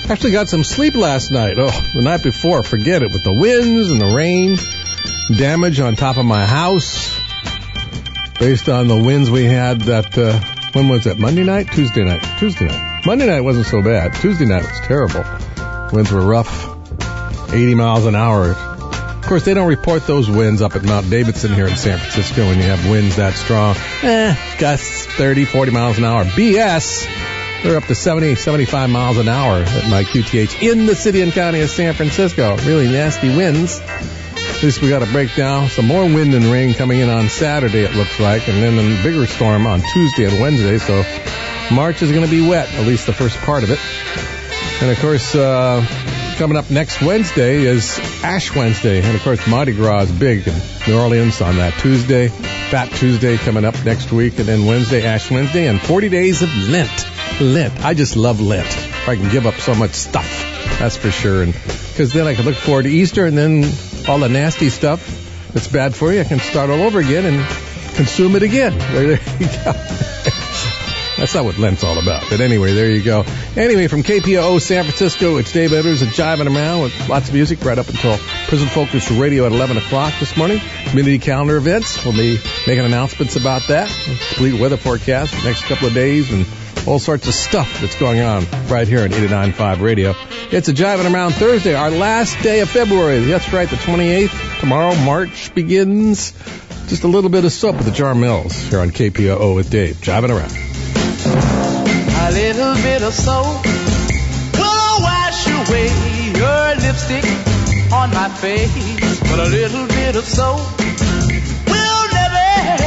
Actually got some sleep last night. Oh, the night before, forget it. With the winds and the rain, damage on top of my house. Based on the winds we had that, when was that? Monday night? Tuesday night. Monday night wasn't so bad. Tuesday night was terrible. Winds were rough. 80 miles an hour. Of course, they don't report those winds up at Mount Davidson here in San Francisco when you have winds that strong. Gusts 30, 40 miles an hour. BS. They're up to 70, 75 miles an hour at my QTH in the city and county of San Francisco. Really nasty winds. At least we got to break down some more wind and rain coming in on Saturday, it looks like, and then a bigger storm on Tuesday and Wednesday. So March is going to be wet, at least the first part of it. And, of course, coming up next Wednesday is Ash Wednesday. And, of course, Mardi Gras is big in New Orleans on that Tuesday. Fat Tuesday coming up next week. And then Wednesday, Ash Wednesday. And 40 days of Lent. I just love Lent. If I can give up so much stuff, that's for sure. And because then I can look forward to Easter, and then all the nasty stuff that's bad for you, I can start all over again and consume it again. There you go. That's not what Lent's all about. But anyway, there you go. Anyway, from KPOO San Francisco, it's Dave Edwards at Jiving Around with lots of music right up until Prison Focus Radio at 11 o'clock this morning. Community calendar events. We'll be making announcements about that. Complete weather forecast for the next couple of days and all sorts of stuff that's going on right here on 89.5 Radio. It's a Jiving Around Thursday, our last day of February. That's right, the 28th. Tomorrow, March begins. Just a little bit of soap with the Jarmels here on KPOO with Dave. Jiving Around. A little bit of soap will wash away your lipstick on my face. But a little bit of soap will never,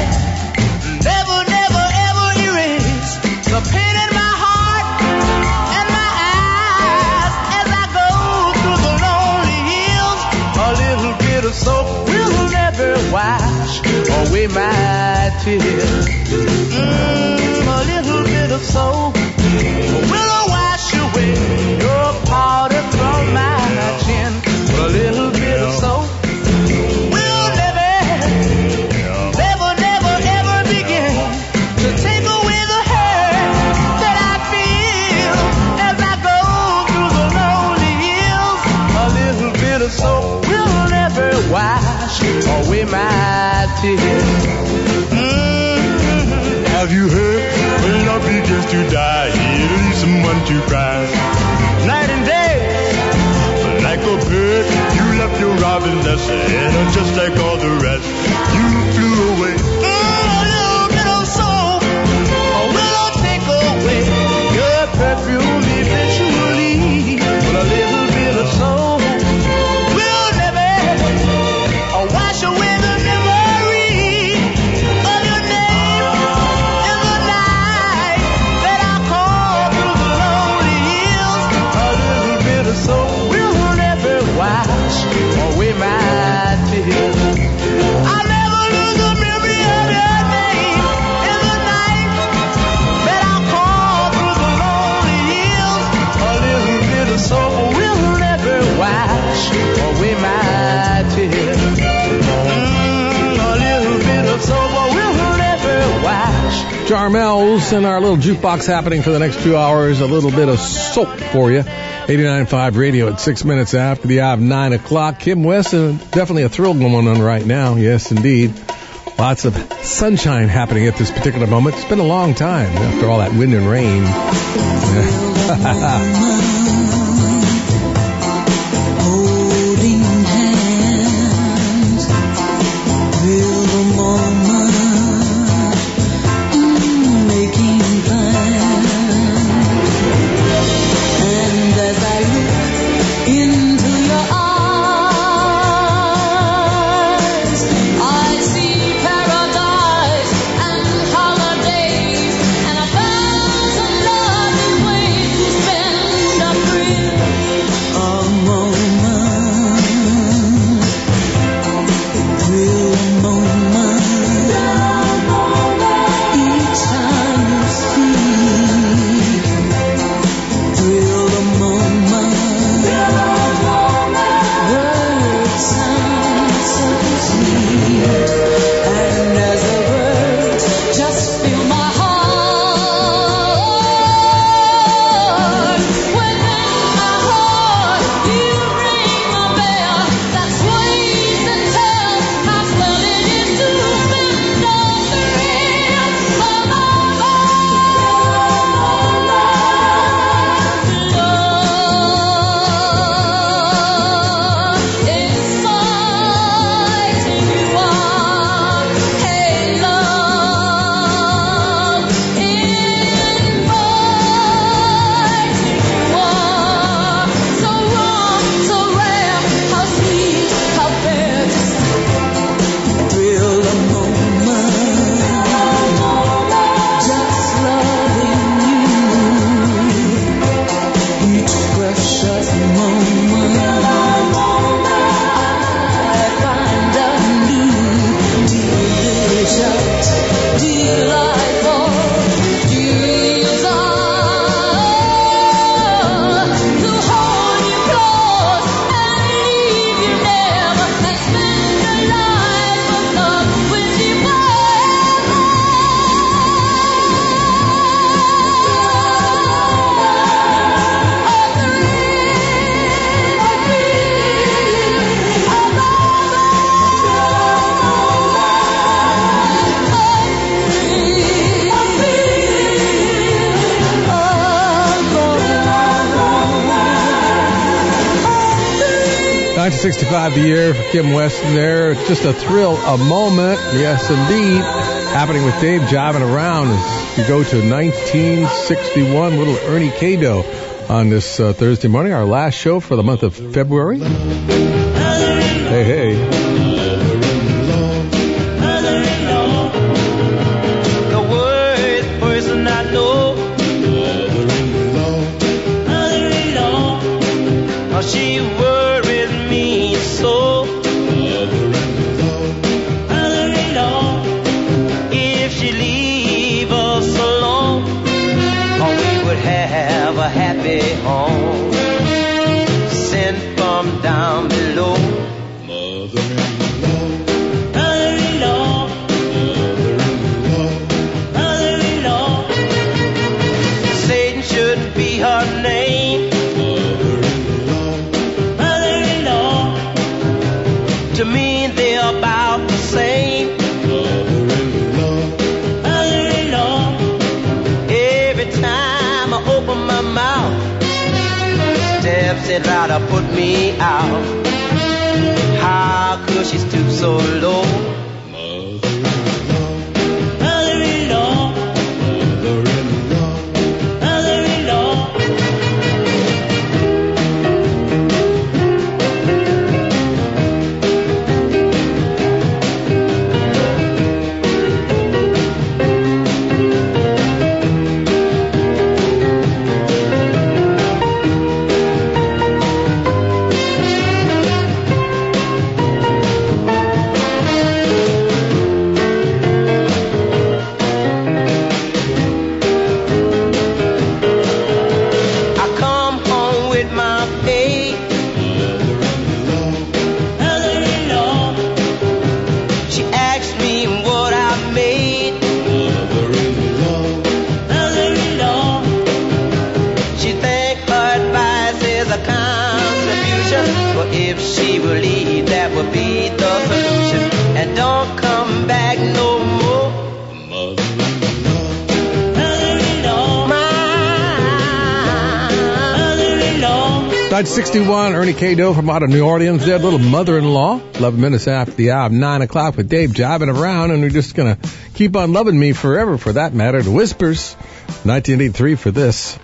ever erase the pain in my heart and my eyes as I go through the lonely hills. A little bit of soap will never wash away my tears. A little bit of soap will wash away your powder from my chin. A little bit of soap will never, ever begin to take away the hurt that I feel as I go through the lonely hills. A little bit of soap will never wash away my tears. Have you heard? When love begins to die, it leaves someone to cry. Night and day, like a bird, you left your robin nest, and just like all the rest, you flew away. A little bit of soap will take away your perfume eventually. But a little bit of soap will never wash away the memory of your name and the night that I called through the lonely hills. A little bit of soap will never wash away my tears. I never lose the memory of your name in the night that I called through the lonely hills. A little bit of soap will never wash away my tears. A little bit of soap will never wash. Jarmels in our little jukebox happening for the next 2 hours. A little bit of soap for you. 89.5 Radio at 6 minutes after the hour of 9 o'clock. Kim West, definitely a thrill going on right now. Yes, indeed. Lots of sunshine happening at this particular moment. It's been a long time after all that wind and rain. Holding hands, feel the moment, making plans. And as I look into your eyes, I see paradise and holidays and 1,000 lovely ways to spend a 1965 the year for Kim Weston there. Just a thrill, a moment. Yes, indeed. Happening with Dave jiving around as we go to 1961. Little Ernie Cado on this Thursday morning, our last show for the month of February. Hey, hey. The worst person I know. She worries me so. If she leave us alone, we would have a happy home. Sent from down below. Mother-in-law, mother-in-law, Satan shouldn't be her name. To me, they're about the same. Mother-in-law, every time I open my mouth, steps it right to put me out. How could she stoop so low? Mother-in-law, mother-in-law. If she will leave, that would be the solution. And don't come back no more. Mother-in-law, mother-in-law. 1961, Ernie Cado from out of New Orleans. Their little mother-in-law. 11 minutes after the hour of 9 o'clock with Dave jiving around. And we're just going to keep on loving me forever, for that matter. The Whispers, 1983 for this.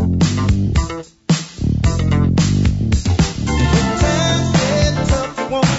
Won't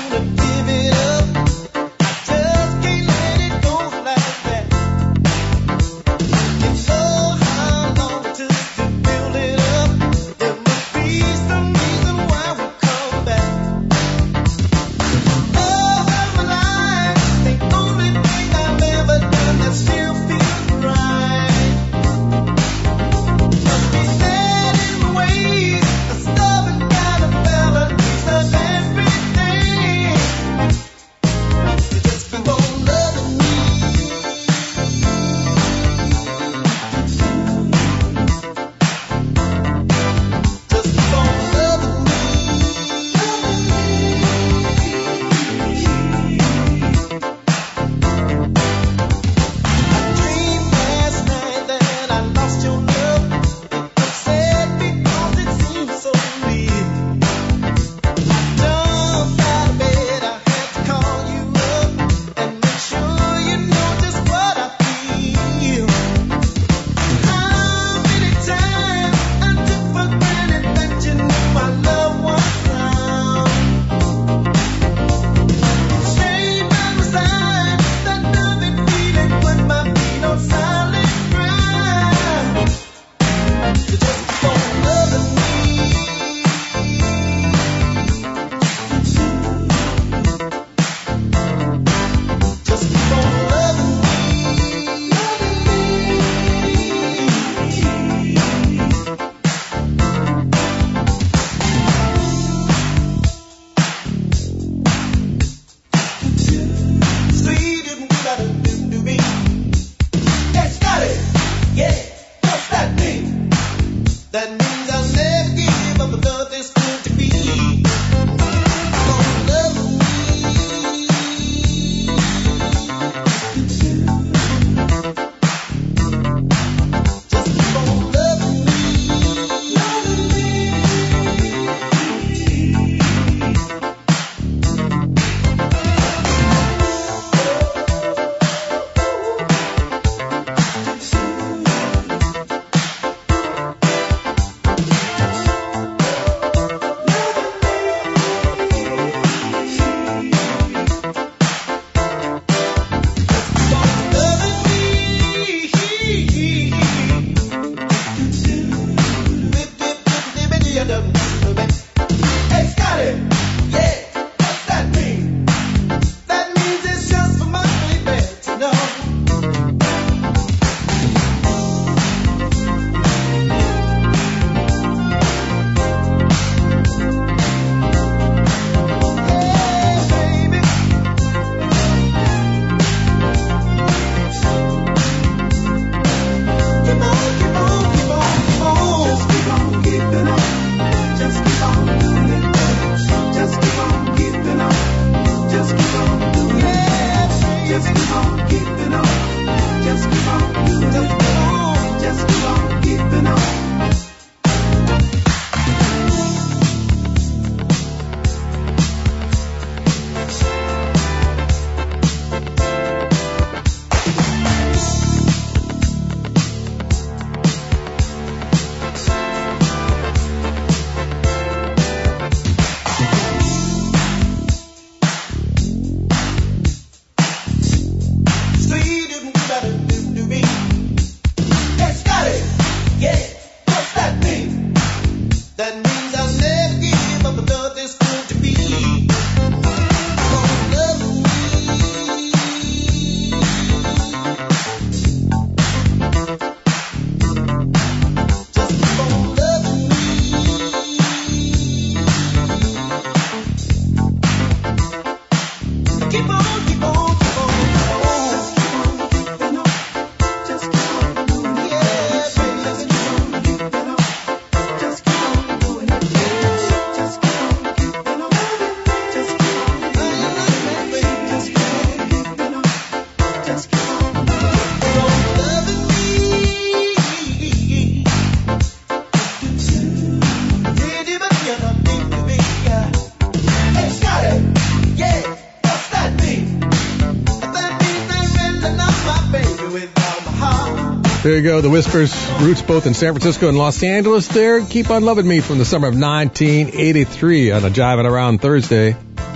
There you go, the Whispers, roots both in San Francisco and Los Angeles there. Keep on Loving Me from the summer of 1983 on a Jiving Around Thursday.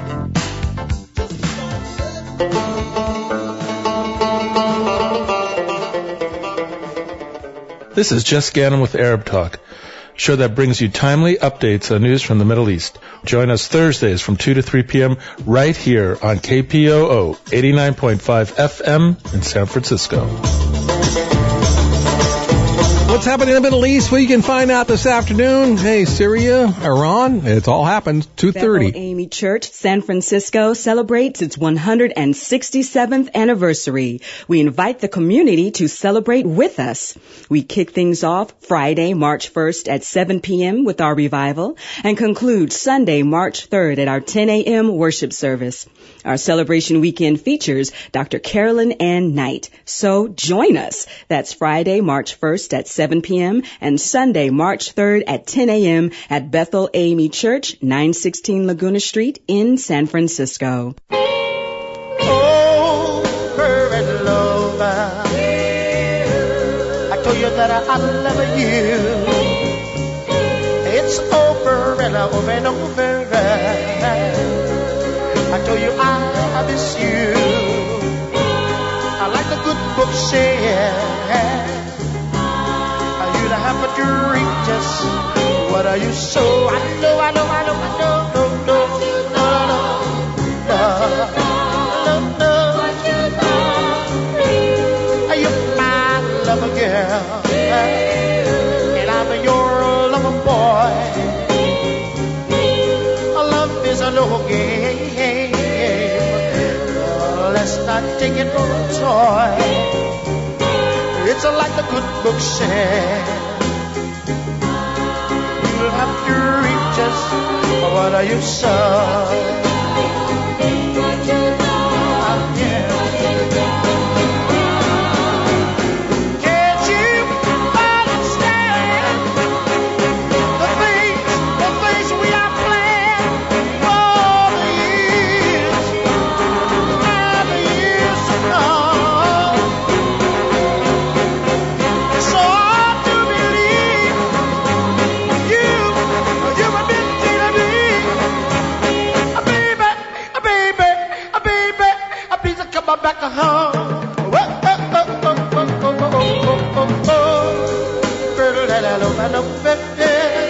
This is Jess Gannon with Arab Talk, a show that brings you timely updates on news from the Middle East. Join us Thursdays from 2 to 3 p.m. right here on KPOO 89.5 FM in San Francisco. What's happening in the Middle East? Well, you can find out this afternoon. Hey, Syria, Iran, it's all happened. 2:30. Bethel AME Church, San Francisco, celebrates its 167th anniversary. We invite the community to celebrate with us. We kick things off Friday, March 1st at 7 p.m. with our revival and conclude Sunday, March 3rd at our 10 a.m. worship service. Our celebration weekend features Dr. Carolyn Ann Knight. So join us. That's Friday, March 1st at 7 p.m. and Sunday, March 3rd at 10 a.m. at Bethel AME Church, 916 Laguna Street in San Francisco. Oh, perfect lover, I told you that I love you. It's over and over and over. I told you I miss you. I like the good book said. I have a dream, just what are you so? I know, no. You're my lover girl, and I'm your lover boy. Love is a no game. Let's not take it for a toy. It's like the good book said. You'll have to reach us. What are you, son? Can't you understand the things we have planned for the years and the years to come? So hard to believe you were meant to be. Baby, please come back home. Girl, that I love, baby.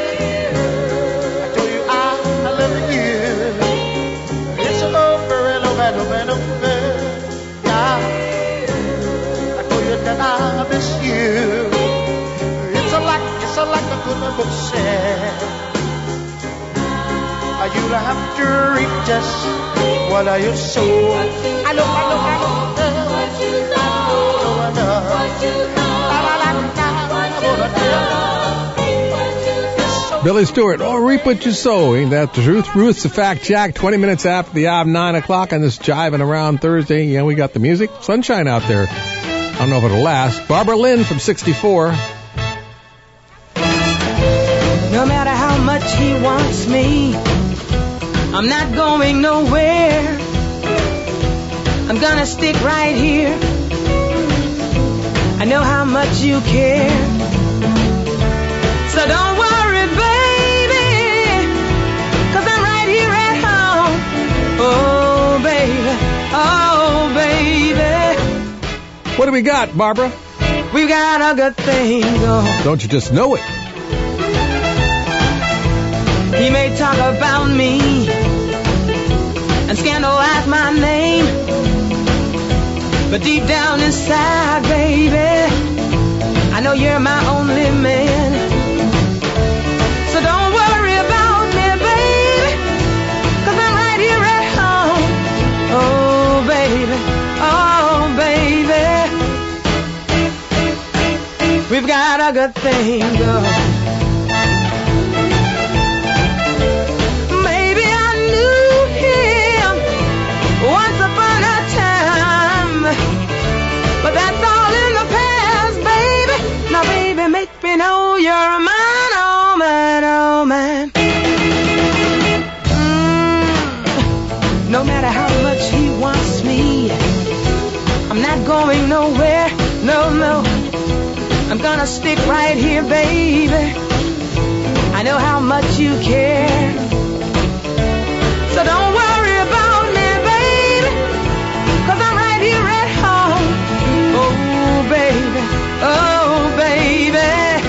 I told you I love you. It's over and over and over and over. Yeah. I told you that I miss you. It's like the good book said. You'll have to reach us. What are you so? I know. Billy Stewart, reap what you sow. Ain't that the truth? Ruth's the Fact Jack, 20 minutes after the hour of 9 o'clock on this Jiving Around Thursday. Yeah, we got the music. Sunshine out there. I don't know if it'll last. Barbara Lynn from 64. No matter how much he wants me, I'm not going nowhere. I'm gonna stick right here. I know how much you care. So don't worry, baby, 'cause I'm right here at home. Oh, baby. What do we got, Barbara? We got a good thing going. Don't you just know it? He may talk about me and scandalize my name, but deep down inside, baby, I know you're my only man. So don't worry about me, baby, 'cause I'm right here at home. Oh, baby, we've got a good thing going. But that's all in the past, baby. Now, baby, make me know you're mine, oh man. No matter how much he wants me, I'm not going nowhere, no. I'm gonna stick right here, baby. I know how much you care. So don't worry about me, baby, 'cause I'm right here at home. Oh, baby, oh, baby.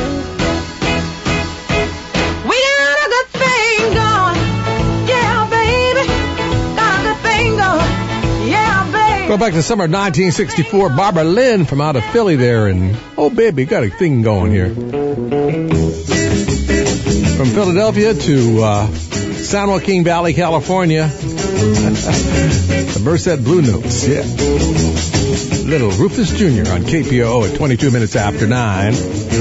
We got a good thing going. Yeah, baby. Got a good thing going. Yeah, baby. Go back to summer 1964. Barbara Lynn from out of Philly there. And, oh, baby, got a thing going here. From Philadelphia to San Joaquin Valley, California. The Merced Blue Notes, yeah. Little Rufus Jr. on KPOO at 22 minutes after 9.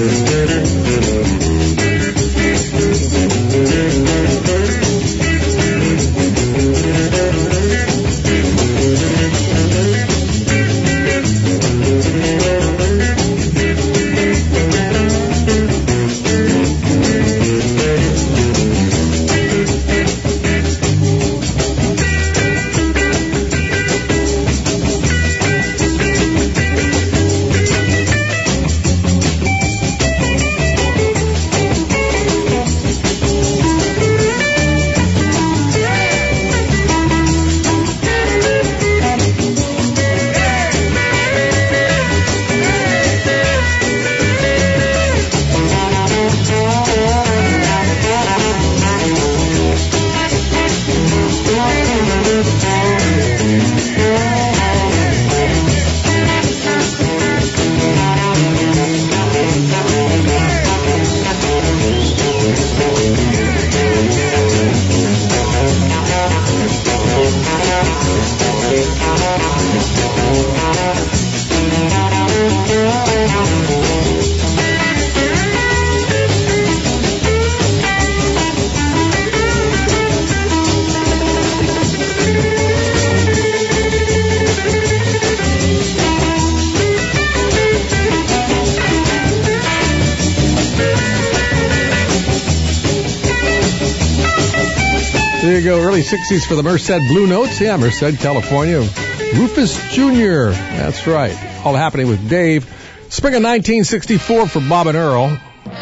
There you go, early 60s for the Merced Blue Notes. Yeah, Merced, California. Rufus Jr. That's right. All happening with Dave. Spring of 1964 for Bob and Earl.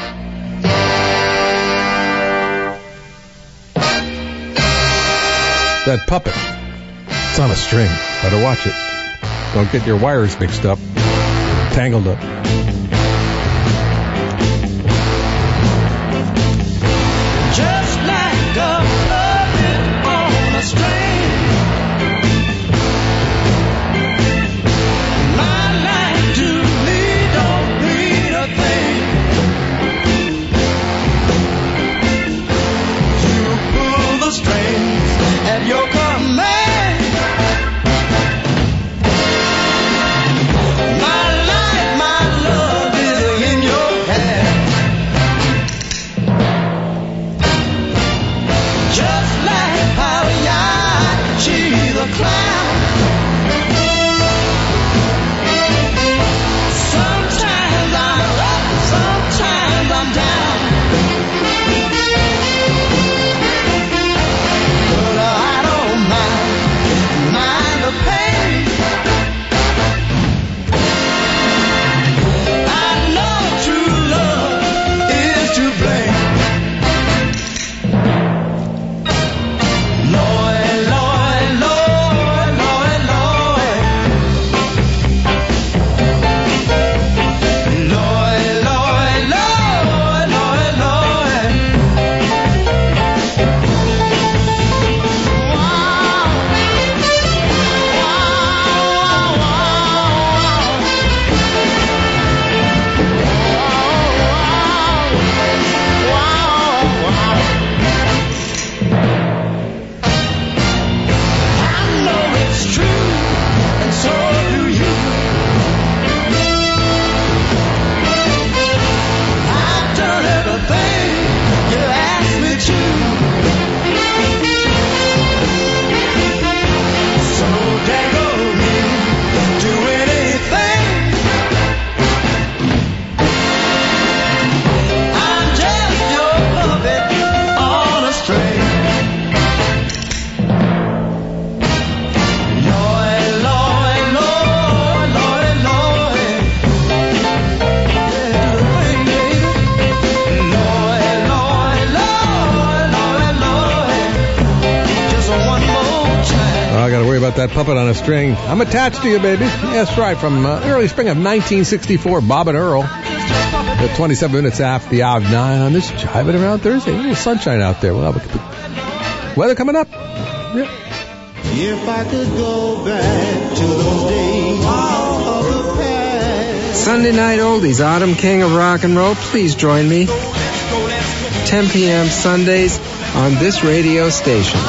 That puppet. It's on a string. Better watch it. Don't get your wires mixed up. Tangled up. Just like a puppet on a string, my life to me don't mean a thing. You pull the strings at your command. My life, my love. that puppet on a string. I'm attached to you, baby. That's right, from early spring of 1964, Bob and Earl. At 27 minutes after the hour of 9 on this Jive It Around Thursday. A little sunshine out there. We'll have weather coming up. Yeah. If I could go back to those days of the past. Sunday night oldies, Autumn King of Rock and Roll. Please join me. 10 p.m. Sundays on this radio station.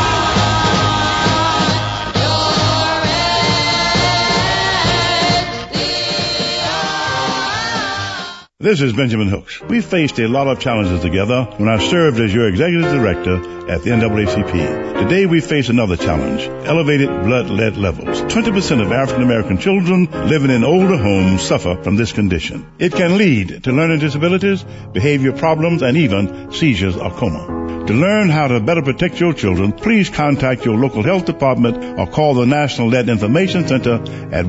This is Benjamin Hooks. We faced a lot of challenges together when I served as your executive director at the NAACP. Today we face another challenge, elevated blood lead levels. 20% of African American children living in older homes suffer from this condition. It can lead to learning disabilities, behavior problems, and even seizures or coma. To learn how to better protect your children, please contact your local health department or call the National Lead Information Center at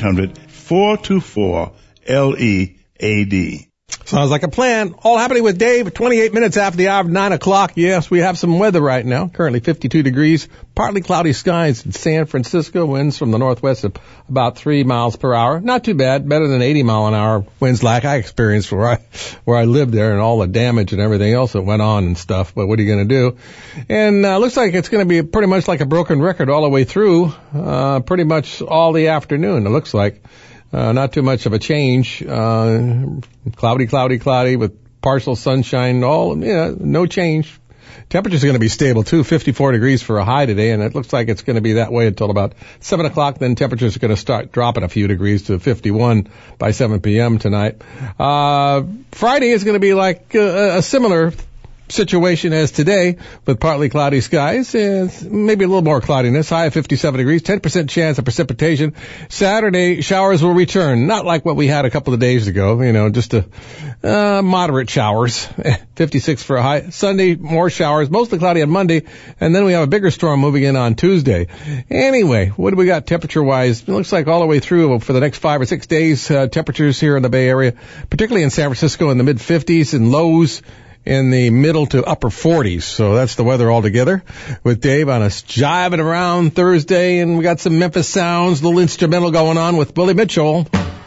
1-800-424-LEAD. Sounds like a plan. All happening with Dave, 28 minutes after the hour of 9 o'clock. Yes, we have some weather right now. Currently 52 degrees, partly cloudy skies in San Francisco. Winds from the northwest of about 3 miles per hour. Not too bad. Better than 80 mile an hour winds like I experienced where I lived there, and all the damage and everything else that went on and stuff. But what are you going to do? And looks like it's going to be pretty much like a broken record all the way through, pretty much all the afternoon, it looks like. Not too much of a change. Cloudy with partial sunshine. No change. Temperatures are going to be stable too. 54 degrees for a high today, and it looks like it's going to be that way until about 7 o'clock. Then temperatures are going to start dropping a few degrees to 51 by 7 p.m. tonight. Friday is going to be like a similar situation as today, with partly cloudy skies and maybe a little more cloudiness. High of 57 degrees, 10% chance of precipitation. Saturday, showers will return. Not like what we had a couple of days ago, just moderate showers. 56 for a high. Sunday, more showers, mostly cloudy on Monday, and then we have a bigger storm moving in on Tuesday. Anyway, what do we got temperature-wise? It looks like all the way through for the next 5 or 6 days, temperatures here in the Bay Area, particularly in San Francisco, in the mid-50s, and lows in the middle to upper 40s. So that's the weather altogether with Dave on us jiving around Thursday. And we got some Memphis sounds, a little instrumental going on with Billy Mitchell.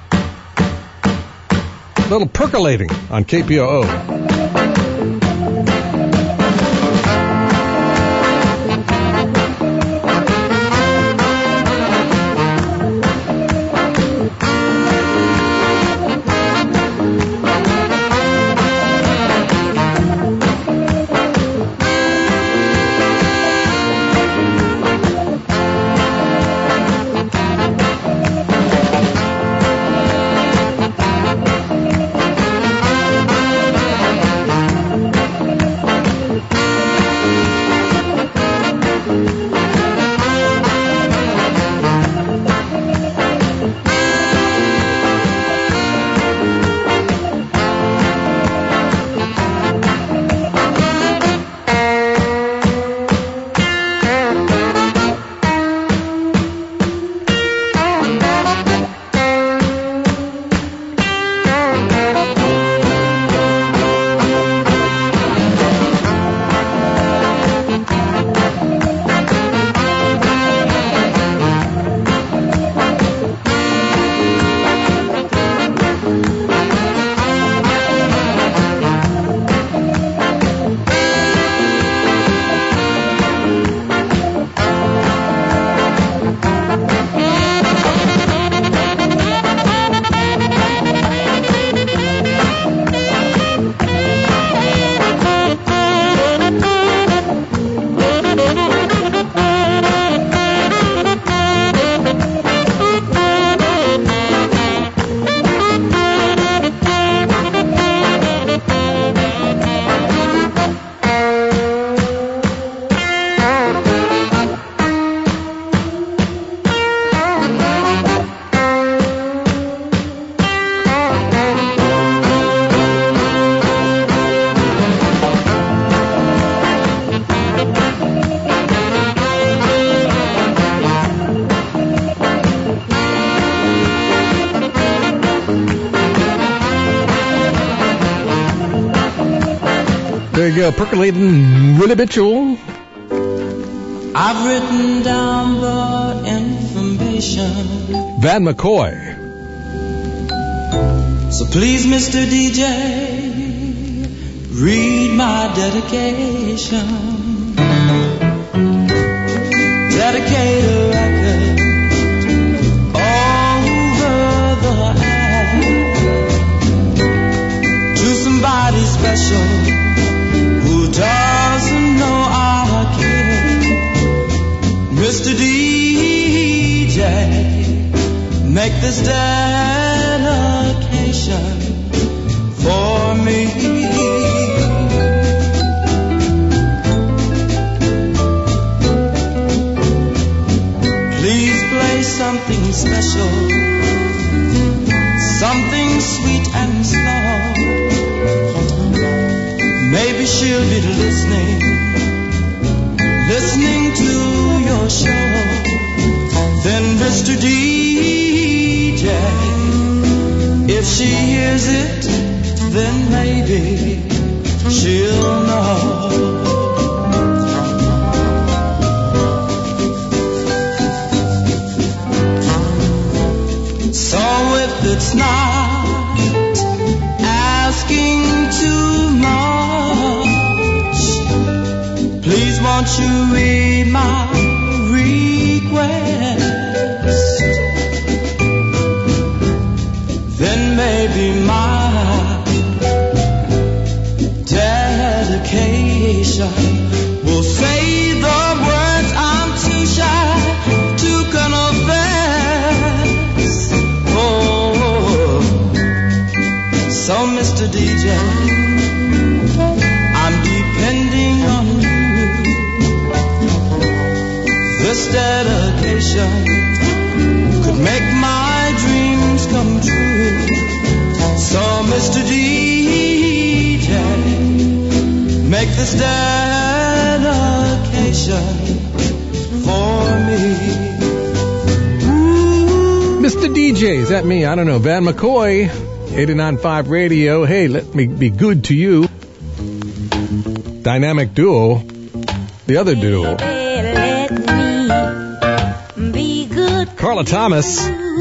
A little percolating on KPOO. There you go, percolating Willie Mitchell. I've written down the information. Van McCoy. So please, Mr. DJ, read my dedication. Dedicate a record over the air to somebody special who doesn't know I care. Mr. DJ, make this dedication for me. Please play something special, something sweet and slow. Maybe she'll be listening to your show. Then Mr. DJ, if she hears it, then maybe she'll know. So if it's not asking too much, please won't you read my request? Then maybe my dedication will say the words I'm too shy to confess. Oh, so Mr. DJ, I'm depending on you. This dedication could make my dreams come true. So Mr. DJ, make this dedication for me. Mr. DJ, is that me? I don't know. Van McCoy, 89.5 Radio. Hey, let me be good to you. Dynamic duo. The other duo. Let me be good. Carla Thomas.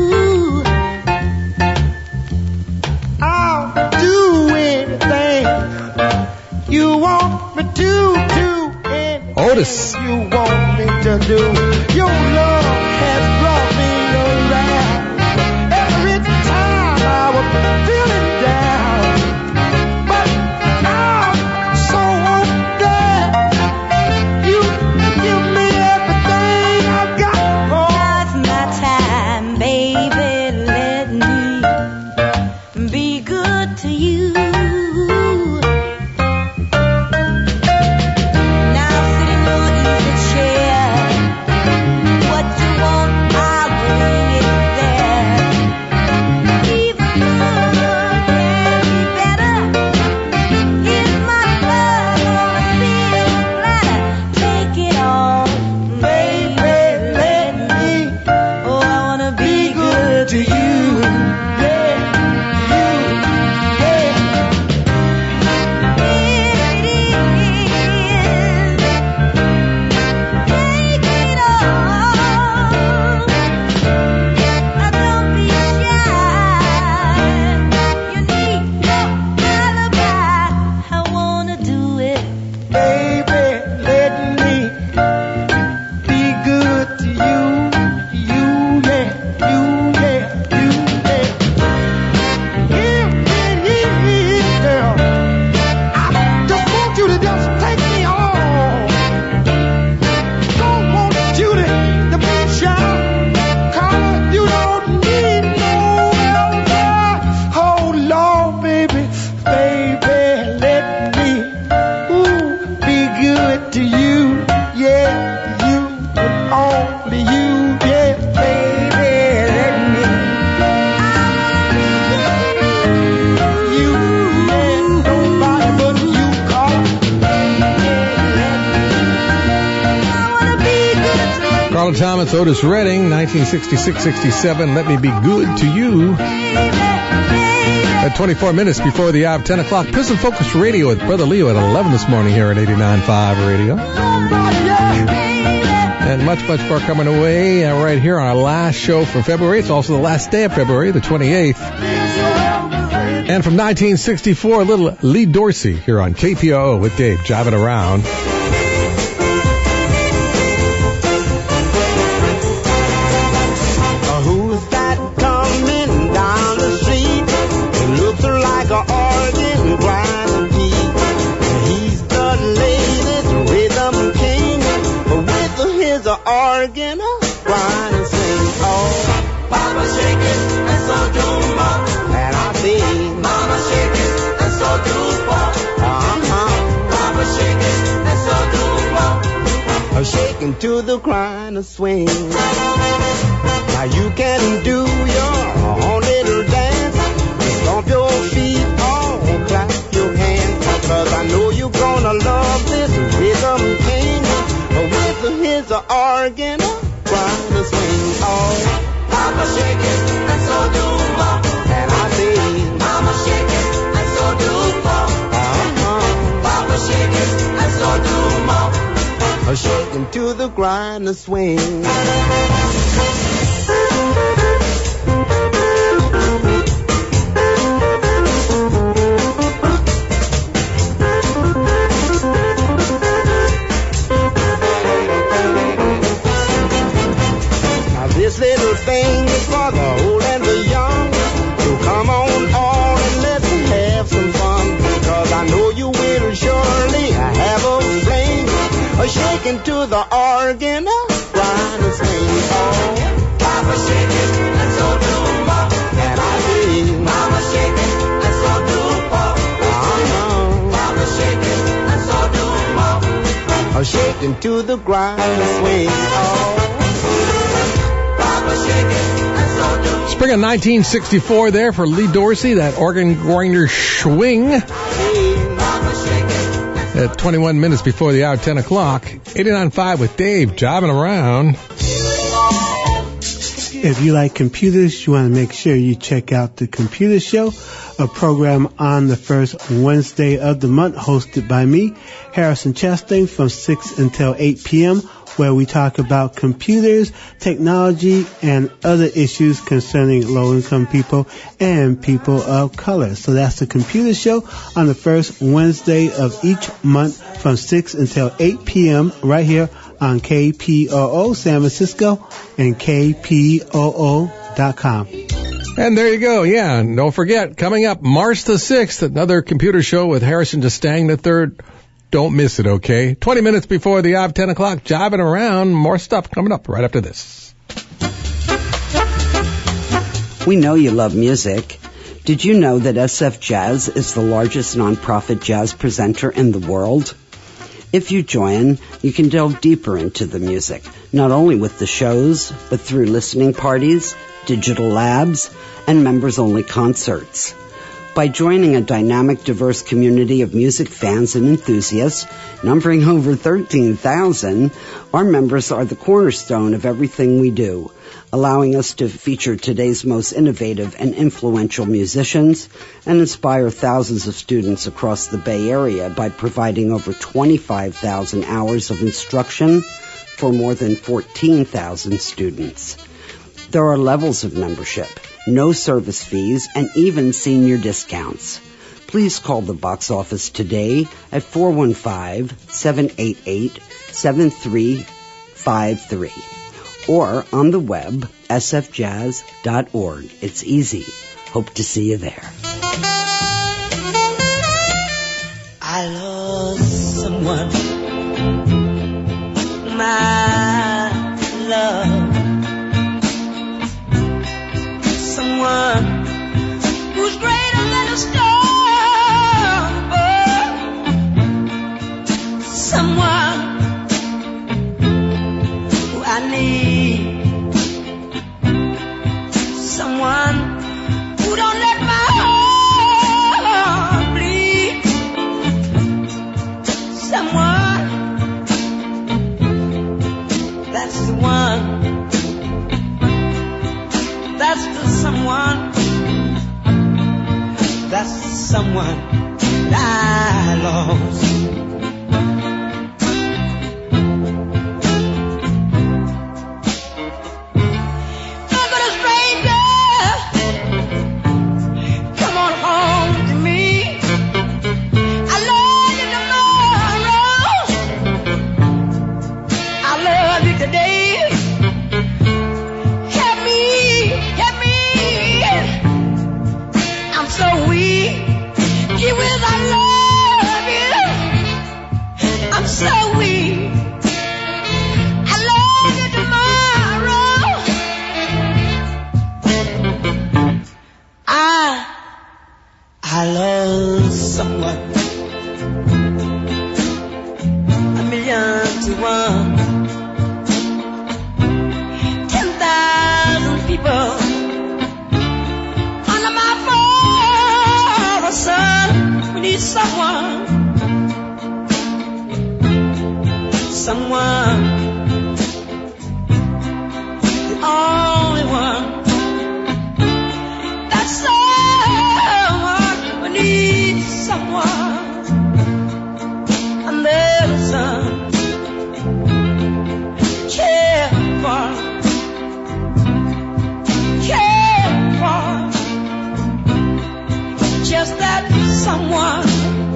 I'll do anything you want me to do. Anything Otis. you want me to do. Your love has brought me around. Every time I was feeling down, but I'm so glad you give me everything I've got. Now's my time, baby. Let me be good to you. Now sit in your easy chair. What you want, I'll bring it there. Even love can be better. If my love gonna feel flatter, take it all, baby. Let me. Oh, I wanna be good to you. Thomas, Otis Redding, 1966-67, Let Me Be Good to You. At 24 minutes before the hour of 10 o'clock, Prison Focus Radio with Brother Leo at 11 this morning here at 89.5 Radio. And much more coming away right here on our last show for February. It's also the last day of February, the 28th. And from 1964, a little Lee Dorsey here on KPOO with Dave jiving around. Who's that coming down the street? It looks like an organ grinding beat. He's the latest rhythm king with his organ grinding swing. Oh, Papa shake it and so do more. And I sing, Mama shake it and so do more. Papa shake it and so do more. Shaking to the grind and swing. Now you can do your own little dance. Stomp your feet, oh, clap your hands. Cause I know you're gonna love this rhythm king with his organ grind and swing. Oh, Papa shake it and so do more. And I sing, Mama shake it and so do more. Papa shake it and so do more. Shaking to the grind and swing. This little thing is for the old and the young. So come on all and let's have some fun. Cause I know you will surely have a fling. Shaking to the organ, grind and swing. Oh, Papa shake it and so do more. And I sing, Mama shake it and so do more. Papa shake it and so do more. Shaking to the grind and swing. Oh. Spring of 1964 there for Lee Dorsey, that organ grinder swing. At 21 minutes before the hour, 10 o'clock. 89.5 with Dave, jiving around. If you like computers, you want to make sure you check out The Computer Show, a program on the first Wednesday of the month hosted by me, Harrison Chastain, from 6 until 8 p.m., where we talk about computers, technology, and other issues concerning low-income people and people of color. So that's The Computer Show on the first Wednesday of each month from 6 until 8 p.m. right here on KPOO San Francisco and KPOO.com. And there you go. Yeah, and don't forget, coming up March the 6th, another computer show with Harrison Chastain III. Don't miss it, okay? 20 minutes before the hour, 10 o'clock, jiving around. More stuff coming up right after this. We know you love music. Did you know that SF Jazz is the largest nonprofit jazz presenter in the world? If you join, you can delve deeper into the music, not only with the shows, but through listening parties, digital labs, and members-only concerts. By joining a dynamic, diverse community of music fans and enthusiasts, numbering over 13,000, our members are the cornerstone of everything we do, allowing us to feature today's most innovative and influential musicians and inspire thousands of students across the Bay Area by providing over 25,000 hours of instruction for more than 14,000 students. There are levels of membership, no service fees, and even senior discounts. Please call the box office today at 415-788-7353 or on the web, sfjazz.org. It's easy. Hope to see you there. I lost someone, my love. Someone who's greater than a star. Someone who I need. Someone who don't let my heart bleed. Someone, that's the one. That's the someone. That's the someone that I lost. someone, the only one. That someone needs someone under the sun. Care for, just that someone.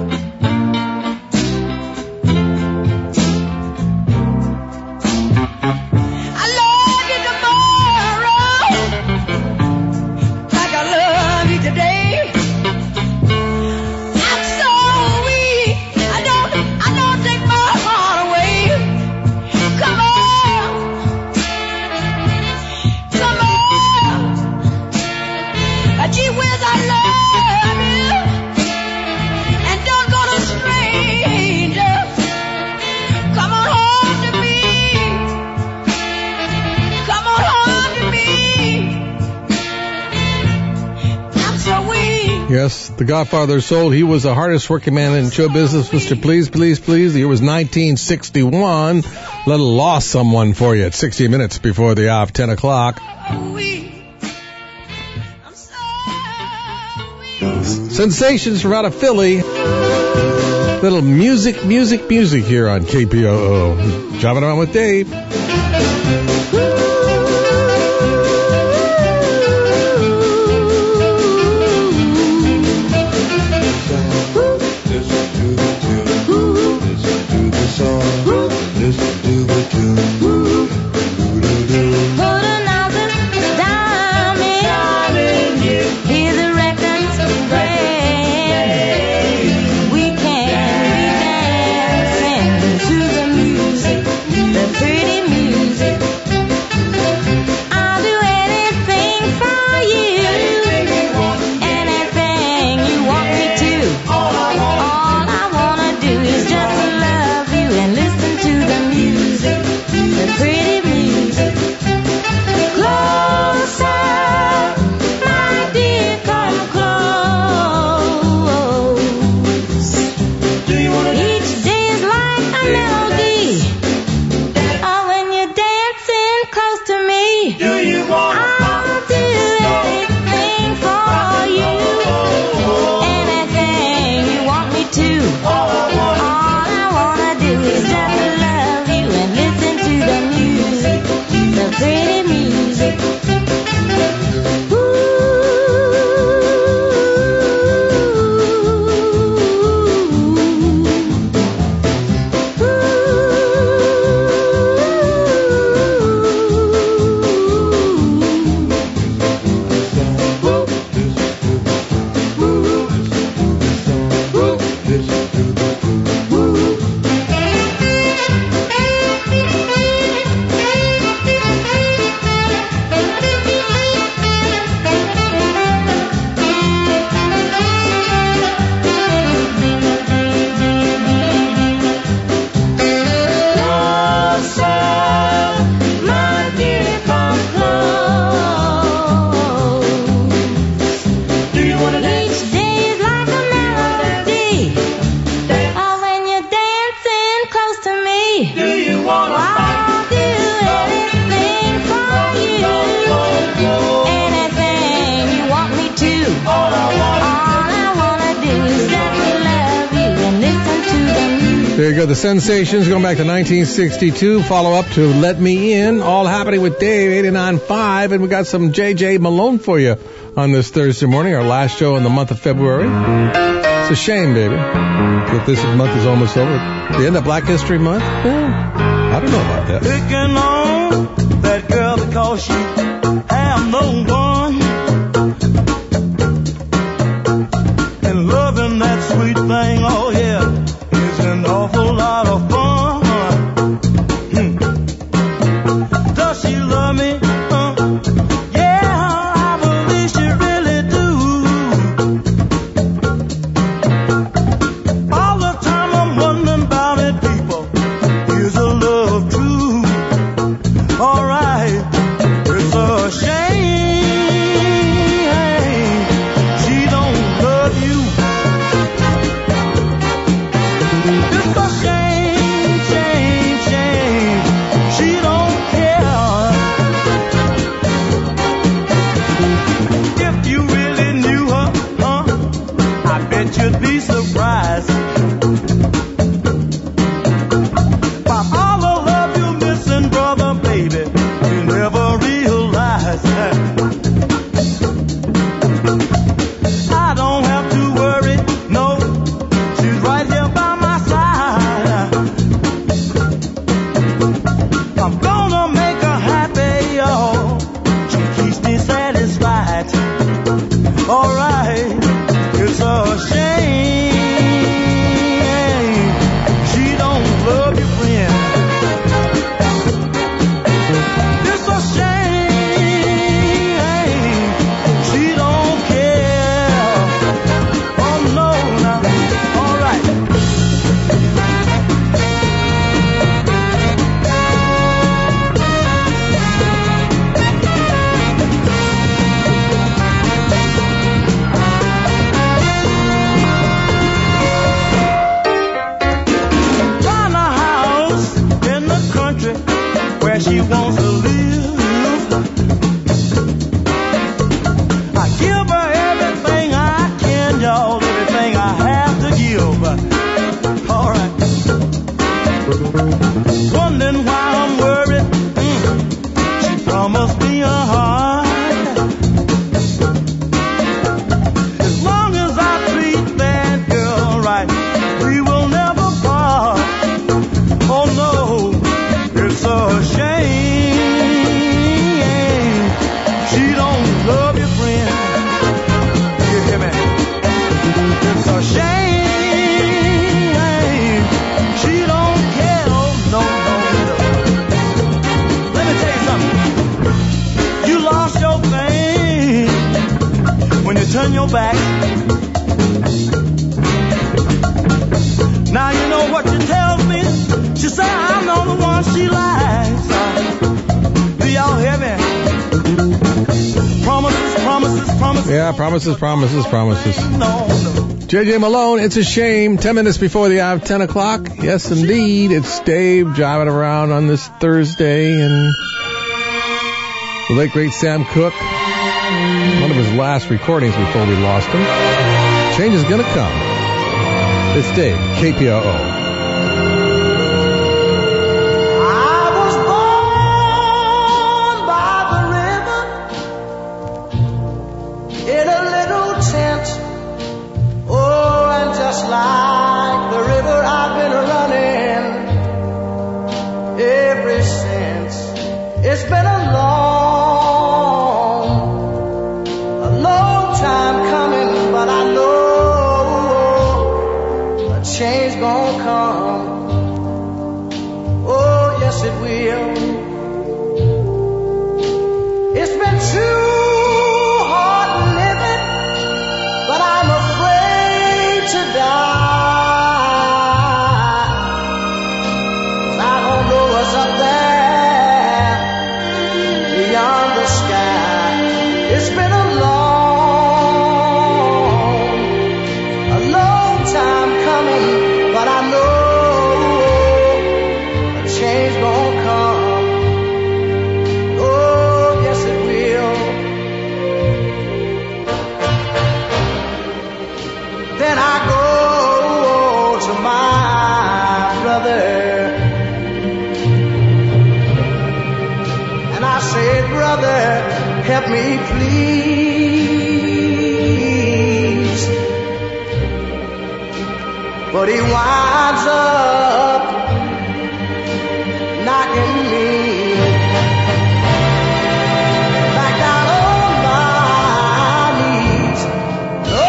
Yes, the Godfather of Soul. He was the hardest working man in show business. Mr. Please, Please, Please. The year was 1961. Little lost someone for you at 60 minutes before the hour of 10 o'clock. Sensations from out of Philly. Little music here on KPOO. Driving around with Dave. The Sensations going back to 1962. Follow up to Let Me In. All happening with Dave, 89.5. And we got some J.J. Malone for you on this Thursday morning, our last show in the month of February. It's a shame, baby, that this month is almost over. The end of Black History Month? Well, I don't know about that. Picking on that girl because she have no one. And loving that sweet thing, oh yeah. An awful lot of fun. Does she love me? Yeah, I believe she really do. All the time I'm wondering about it, people. Is her love true? Alright, it's a surprised by all the love you're missing, brother, baby. You never realize that I don't have to worry, no. She's right here by my side. I'm gonna make her happy, y'all. She keeps me satisfied. Alright, it's a shame she don't love your friend. It's a shame she don't care. Oh no, now, alright. Find a house in the country where she wants to live. I give her everything I can, y'all, everything I have to give. Alright. Wondering why I'm worried. She promised me a heart. As long as I treat that girl right, we will never part. Oh no, it's a shame she don't love your friend. You hear me? It's a shame she don't care. Oh no, no, no. Let me tell you something. You lost your thing when you turn your back. Now you know what she tells me. She said I'm the only one she likes. Do y'all hear me? Promises, promises, promises. Yeah, promises. No, no. JJ Malone, it's a shame. 10 minutes before the hour of 10 o'clock. Yes, indeed. It's Dave driving around on this Thursday. And the late, great Sam Cooke. One of his last recordings before we lost him. Change is going to come. It's Dave, KPOO. I was born by the river in a little tent. Oh, and just like the river I've been running ever since. It's been a long time coming, but I know a change gonna come. Oh, yes it will. It's been too hard living, but I'm afraid to die. 'Cause I don't know what's up there beyond the sky. It's been a long time coming, but I know a change gonna come. Oh, yes it will. Then I go to my brother and I say, brother, help me please. But he winds up knocking me back down on my knees. Oh,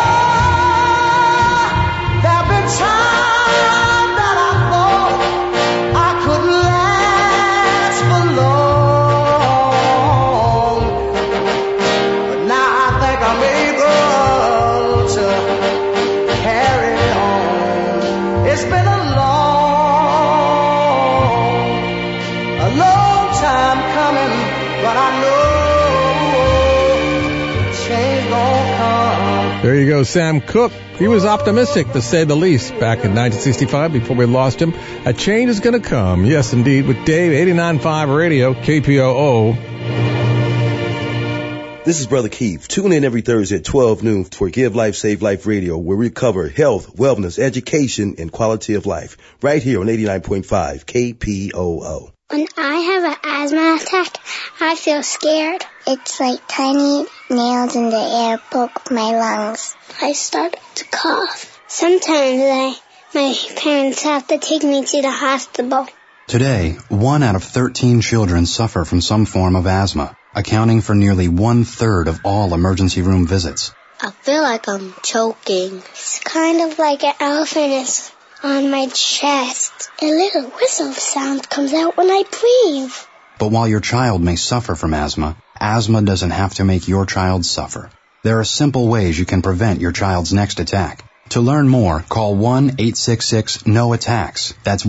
there've been times that I thought I couldn't last for long, but now I think I'm able to carry on. It's been a long time coming, but I know change gonna come. There you go, Sam Cooke. He was optimistic, to say the least, back in 1965 before we lost him. A change is going to come. Yes, indeed, with Dave, 89.5 Radio, KPOO. This is Brother Keith. Tune in every Thursday at 12 noon for Give Life, Save Life Radio, where we cover health, wellness, education, and quality of life. Right here on 89.5 KPOO. When I have an asthma attack, I feel scared. It's like tiny nails in the air poke my lungs. I start to cough. Sometimes my parents have to take me to the hospital. Today, 1 out of 13 children suffer from some form of asthma, accounting for nearly 1/3 of all emergency room visits. I feel like I'm choking. It's kind of like an elephant is on my chest. A little whistle sound comes out when I breathe. But while your child may suffer from asthma doesn't have to make your child suffer. There are simple ways you can prevent your child's next attack. To learn more, call 1-866-NO-ATTACKS. That's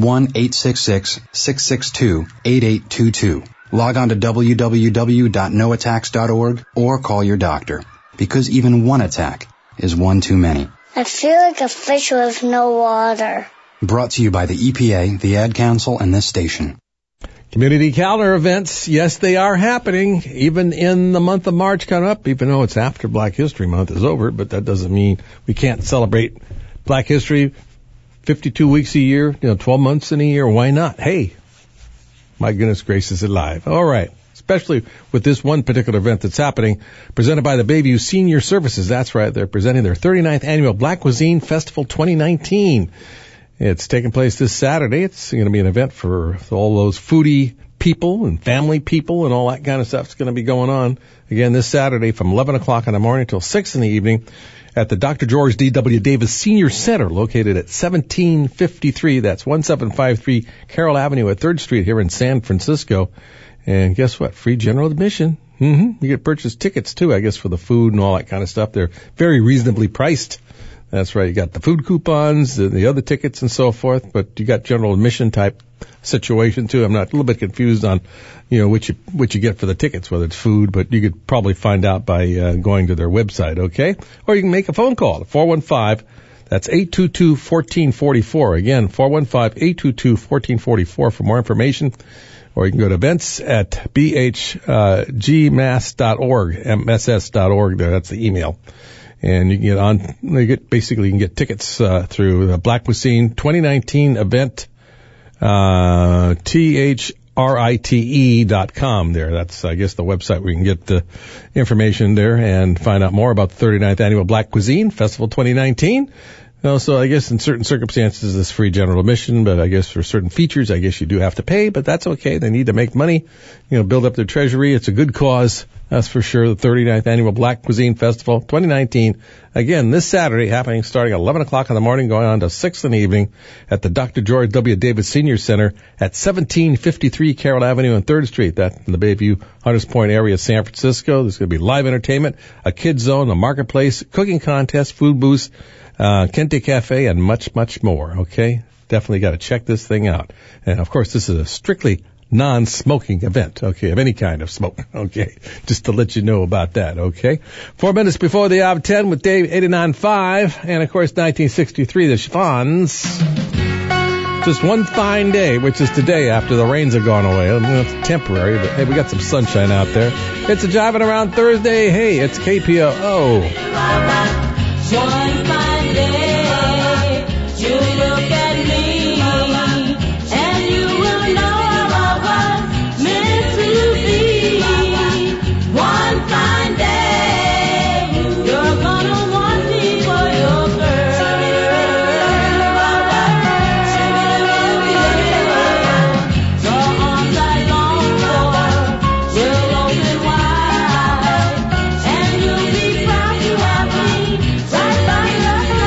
1-866-662-8822. Log on to www.noattacks.org or call your doctor, because even one attack is one too many. I feel like a fish with no water. Brought to you by the EPA, the Ad Council, and this station. Community calendar events, yes, they are happening, even in the month of March coming up, even though it's after Black History Month is over, but that doesn't mean we can't celebrate Black History 52 weeks a year, 12 months in a year. Why not? Hey, my goodness gracious alive. All right. Especially with this one particular event that's happening, presented by the Bayview Senior Services. That's right. They're presenting their 39th Annual Black Cuisine Festival 2019. It's taking place this Saturday. It's going to be an event for all those foodie people and family people and all that kind of stuff. It's going to be going on again this Saturday from 11 o'clock in the morning till 6 in the evening at the Dr. George D.W. Davis Senior Center, located at 1753. That's 1753 Carroll Avenue at 3rd Street here in San Francisco. And guess what? Free general admission. You get purchase tickets too, I guess, for the food and all that kind of stuff. They're very reasonably priced. That's right. You got the food coupons, the other tickets and so forth, but you got general admission type situation too. I'm not a little bit confused on, what you get for the tickets, whether it's food, but you could probably find out by going to their website, okay? Or you can make a phone call at 415. That's 822-1444. Again, 415-822-1444 for more information. Or you can go to events at bhgmass.org, mss.org there. That's the email. And you can get tickets through the Black Cuisine 2019 event, thrite.com there. That's, I guess, the website where you can get the information there and find out more about the 39th Annual Black Cuisine Festival 2019. So I guess in certain circumstances, it's free general admission, but I guess for certain features, I guess you do have to pay, but that's okay. They need to make money, build up their treasury. It's a good cause. That's for sure. The 39th Annual Black Cuisine Festival 2019. Again, this Saturday, happening starting at 11 o'clock in the morning, going on to 6 in the evening at the Dr. George W. Davis Senior Center at 1753 Carroll Avenue and 3rd Street. That's in the Bayview, Hunters Point area of San Francisco. There's going to be live entertainment, a kids zone, a marketplace, cooking contest, food booths, Kente Cafe, and much, much more. Okay? Definitely got to check this thing out. And of course, this is a strictly non-smoking event, okay, of any kind of smoke, okay, just to let you know about that, okay. 4 minutes before the hour of 10 with Dave 89.5, and of course 1963, the Chiffons. Just one fine day, which is today after the rains have gone away. It's temporary, but hey, we got some sunshine out there. It's a Jiving Around Thursday. Hey, it's KPOO. One fine day, you look at me, and you will know one fine day, you're gonna want me for your girl. Your arms I long for will open wide, and you'll be proud to have me right by your side.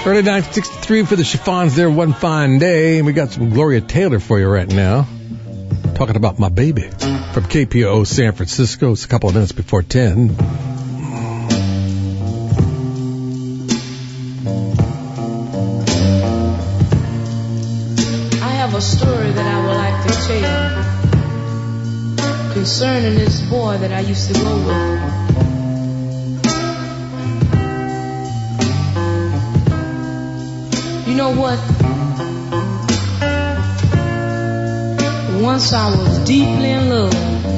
3963 for the chiffons there one fine day. And we got some Gloria Taylor for you right now. Talking about my baby. From KPOO San Francisco. It's a couple of minutes before 10. I have a story that I would like to tell concerning this boy that I used to go with. You know what? Once I was deeply in love.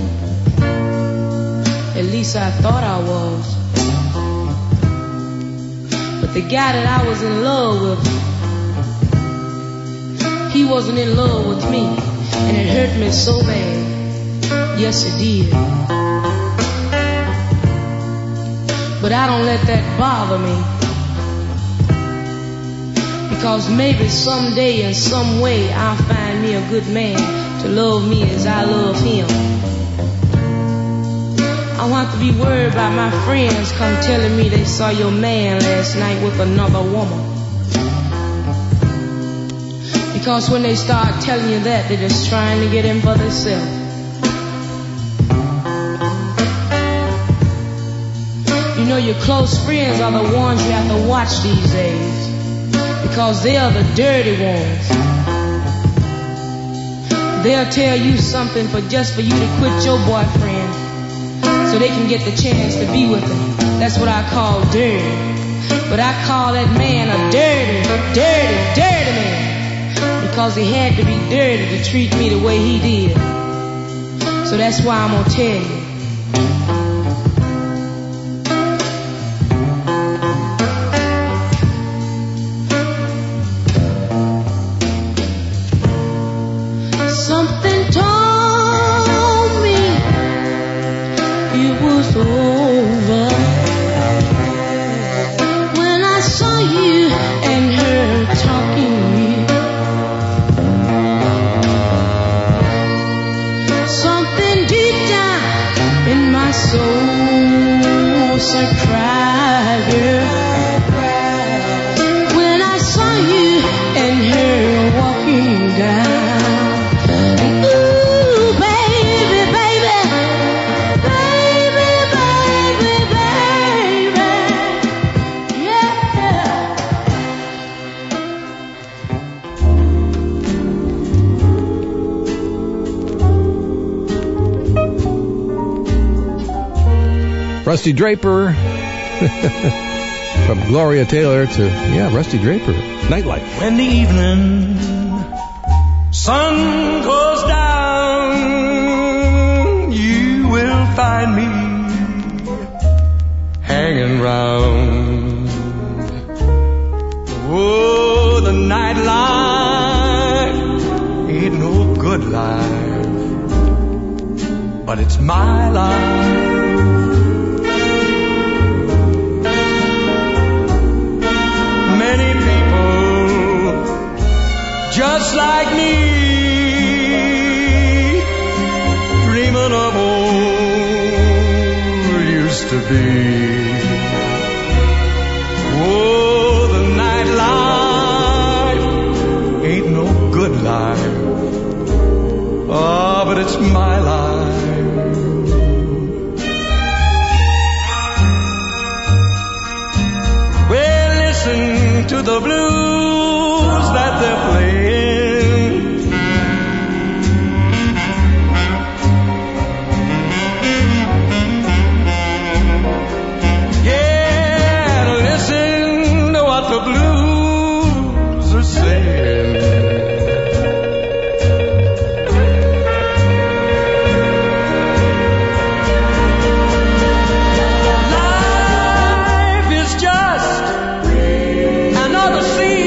At least I thought I was. But the guy that I was in love with, he wasn't in love with me. And it hurt me so bad. Yes, it did. But I don't let that bother me. Because maybe someday in some way I'll find me a good man to love me as I love him. I want to be worried about my friends come telling me they saw your man last night with another woman. Because when they start telling you that, they're just trying to get in for themselves. You know, your close friends are the ones you have to watch these days. Because they are the dirty ones. They'll tell you something just for you to quit your boyfriend so they can get the chance to be with him. That's what I call dirty. But I call that man a dirty man. Because he had to be dirty to treat me the way he did. So that's why I'm gonna tell you. Something told me it was over when I saw you and her talking. Something deep down in my soul said, cry, girl. When I saw you and her walking down. Rusty Draper. From Gloria Taylor to, Rusty Draper. Nightlife. When the evening sun goes down, you will find me hanging round. Oh, the nightlife ain't no good life, but it's my life. Many people just like me, dreaming of old used to be. Oh, the nightlife ain't no good life, oh, but it's my life. Well, listen to the blues that they're playing. Yeah, listen to what the blues are saying. Life is just another scene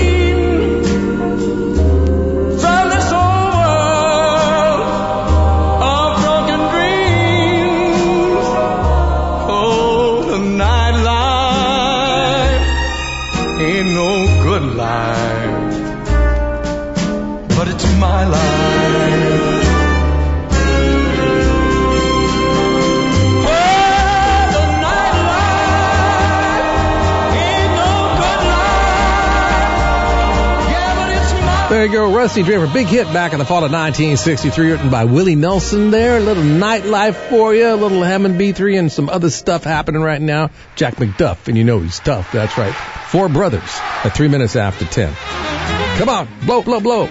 There you go, Rusty Dreamer. Big hit back in the fall of 1963, written by Willie Nelson there. A little nightlife for you, a little Hammond B3 and some other stuff happening right now. Jack McDuff, and you know he's tough. That's right. Four Brothers at 3 minutes after 10. Come on, blow, blow, blow.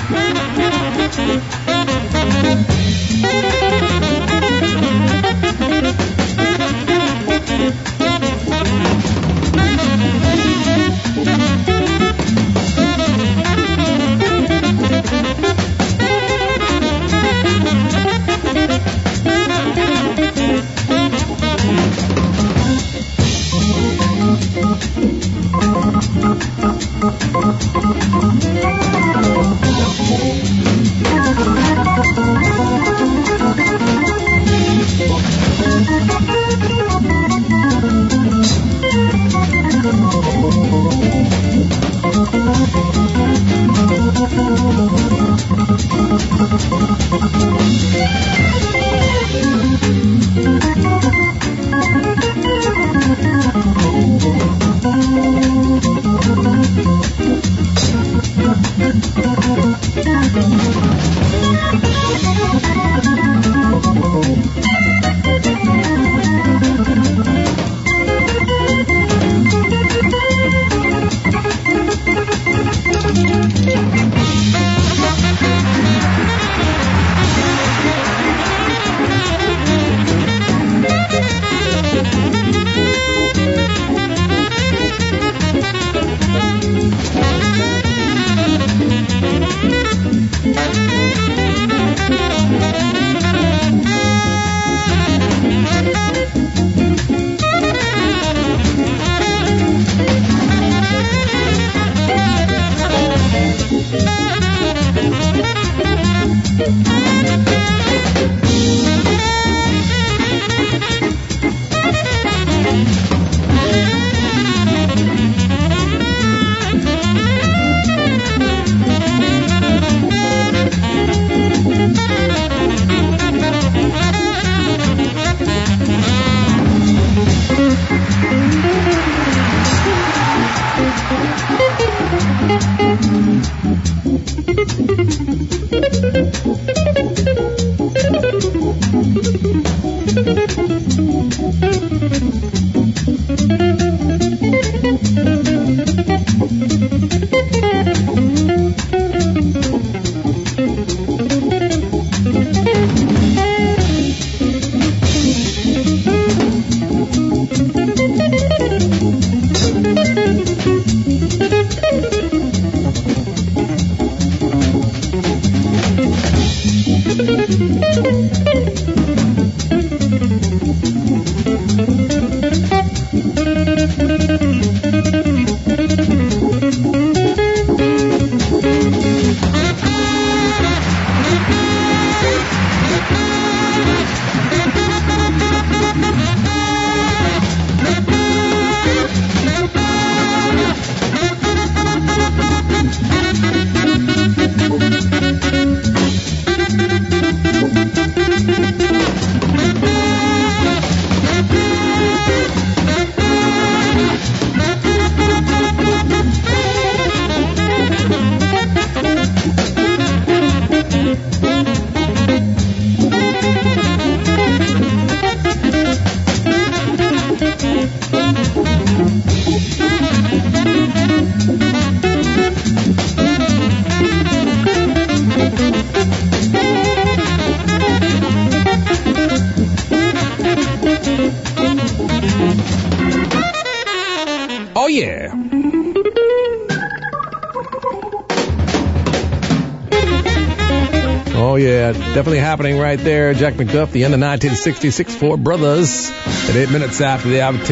Definitely happening right there. Jack McDuff, the end of 1966, Four Brothers, at 8 minutes after the hour of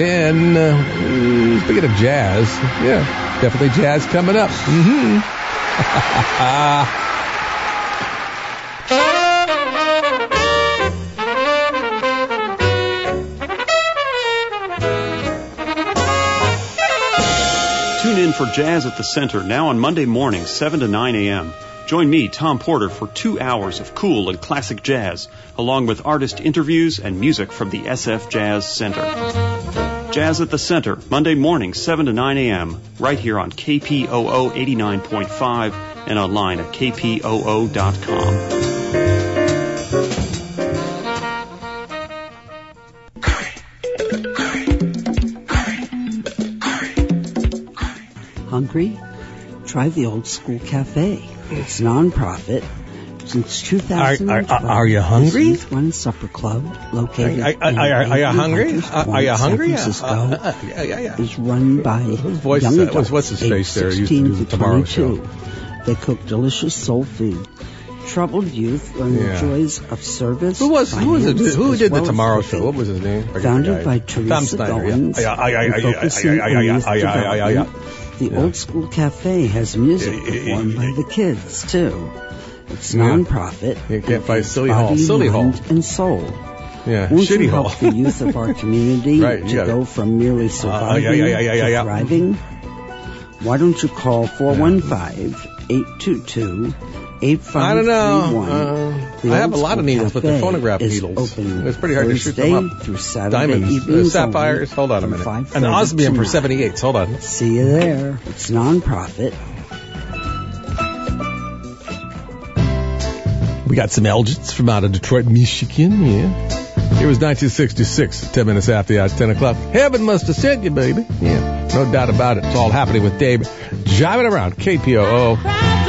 10. Speaking of jazz, yeah, definitely jazz coming up. Tune in for Jazz at the Center, now on Monday mornings, 7 to 9 a.m. Join me, Tom Porter, for 2 hours of cool and classic jazz, along with artist interviews and music from the SF Jazz Center. Jazz at the Center, Monday morning, 7 to 9 a.m., right here on KPOO 89.5, and online at kpoo.com. Hungry? Try the Old School Cafe. It's non-profit. Since 2012, Are you hungry? Youth One Supper Club, located Are you hungry? Are you hungry? San Francisco, Yeah. is run by Whose voice young is that? adults What's his face there? He used to 16 do the Tomorrow Show. 22. They cook delicious soul food. Troubled youth learn the joys of service. Who did the well Tomorrow Show? What was his name? Founded by Teresa Goins, and focusing on youth development, the Old School Cafe has music performed by the kids too. It's non-profit. You can't find Silly body, Hall. Silly Hall. mind, and soul. Yeah, Won't Shitty you Hall. help the youth of our community Right, to go from merely surviving to thriving? Why don't you call 415-822-8531? I don't know. I have a lot of needles, but they're phonograph needles. It's pretty hard to shoot them up. Through Saturday Diamonds, evenings sapphires. Hold on a minute. An osmium for 78s. Hold on. See you there. It's non-profit. We got some Elgins from out of Detroit, Michigan. Yeah. It was 1966, 10 minutes after the hour, 10 o'clock. Heaven must have sent you, baby. Yeah, no doubt about it. It's all happening with Dave. Jiving around, KPOO.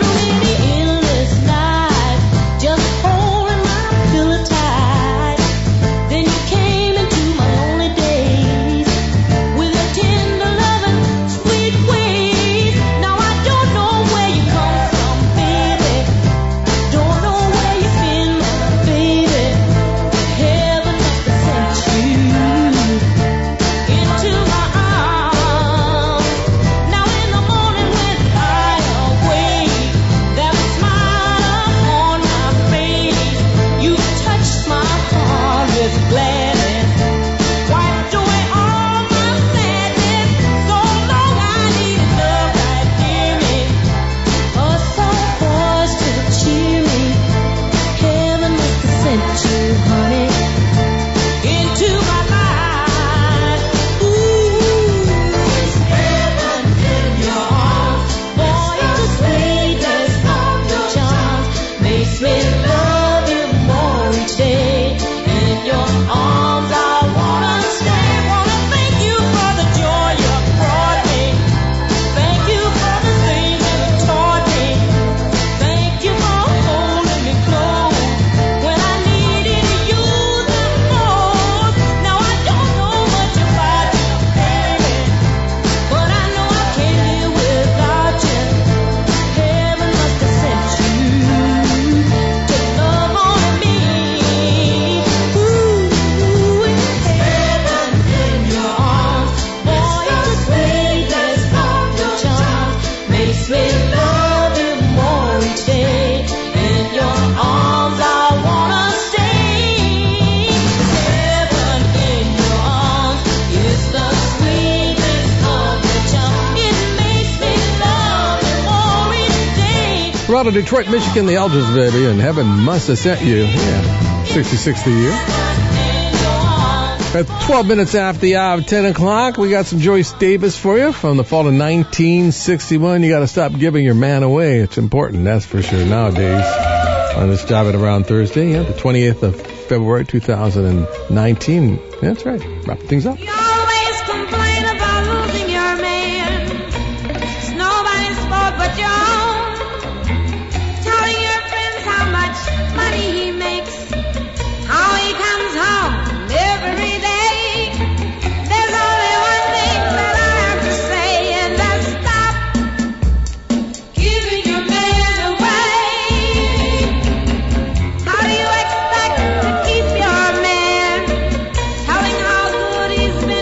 We're out of Detroit, Michigan, the Elgins, baby, and heaven must have sent you. Yeah, 66 the year. At 12 minutes after the hour of 10 o'clock, we got some Joyce Davis for you from the fall of 1961. You got to stop giving your man away. It's important, that's for sure, nowadays. On this Job at Around Thursday, the 28th of February, 2019. That's right. Wrapping things up. You always complain about losing your man. It's nobody's fault but your own. Telling your friends how much money he makes, how he comes home every day. There's only one thing that I have to say, and that's stop giving your man away. How do you expect to keep your man telling how good he's been?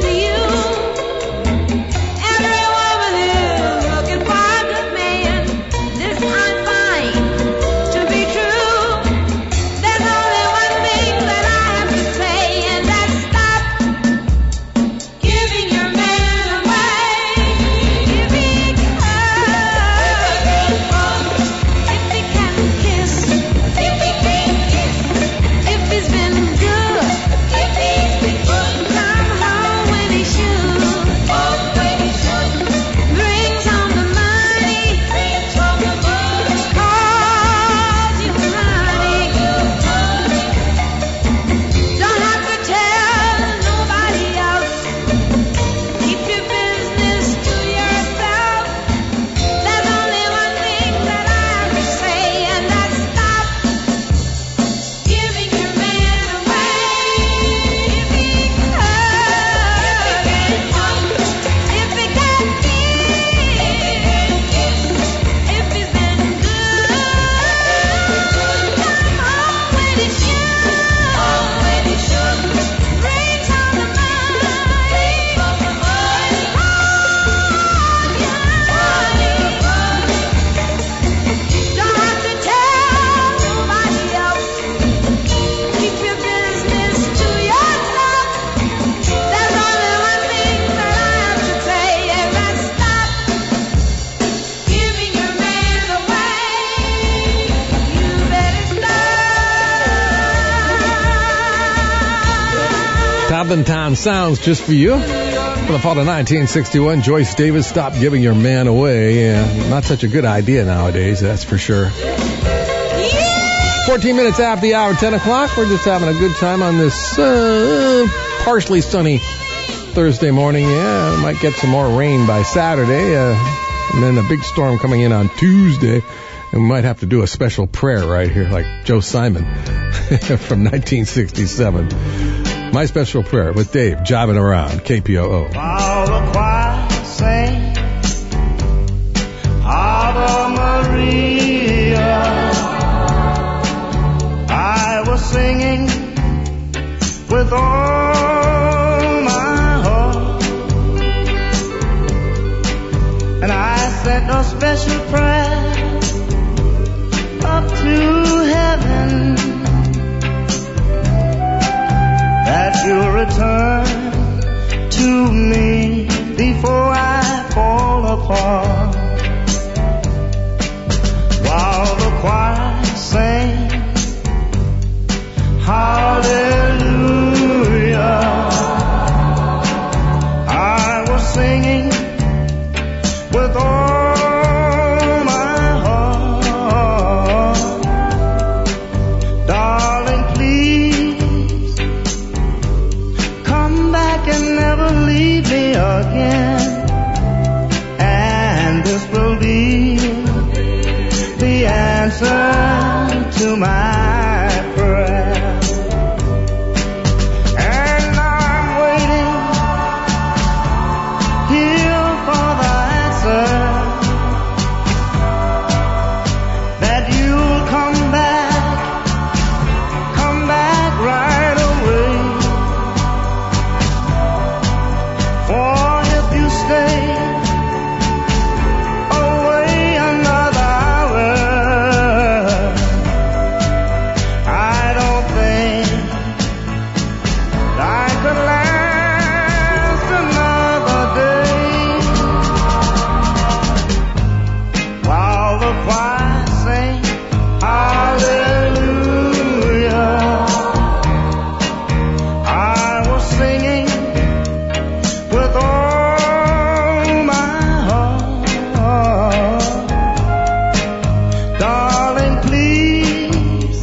Southern sounds just for you. For the fall of 1961, Joyce Davis, Stop Giving Your Man Away. Yeah, not such a good idea nowadays, that's for sure. 14 minutes after the hour, 10 o'clock. We're just having a good time on this partially sunny Thursday morning. Yeah, we might get some more rain by Saturday. And then a big storm coming in on Tuesday. And we might have to do a special prayer right here, like Joe Simon from 1967. My Special Prayer with Dave, jiving around, KPOO. While the choir sang Ave Maria, I was singing with all my heart, and I sent a special prayer up to heaven, that you'll return to me before I fall apart. While the choir sang hallelujah, I was singing with all my heart. Darling, please come back and never leave me again, and this will be the answer to my prayer. And I'm waiting here for the answer, that you'll come back right away. For if you stay away another hour, I don't think I could last another day. While the choir sang hallelujah, I was singing with all my heart. Darling, please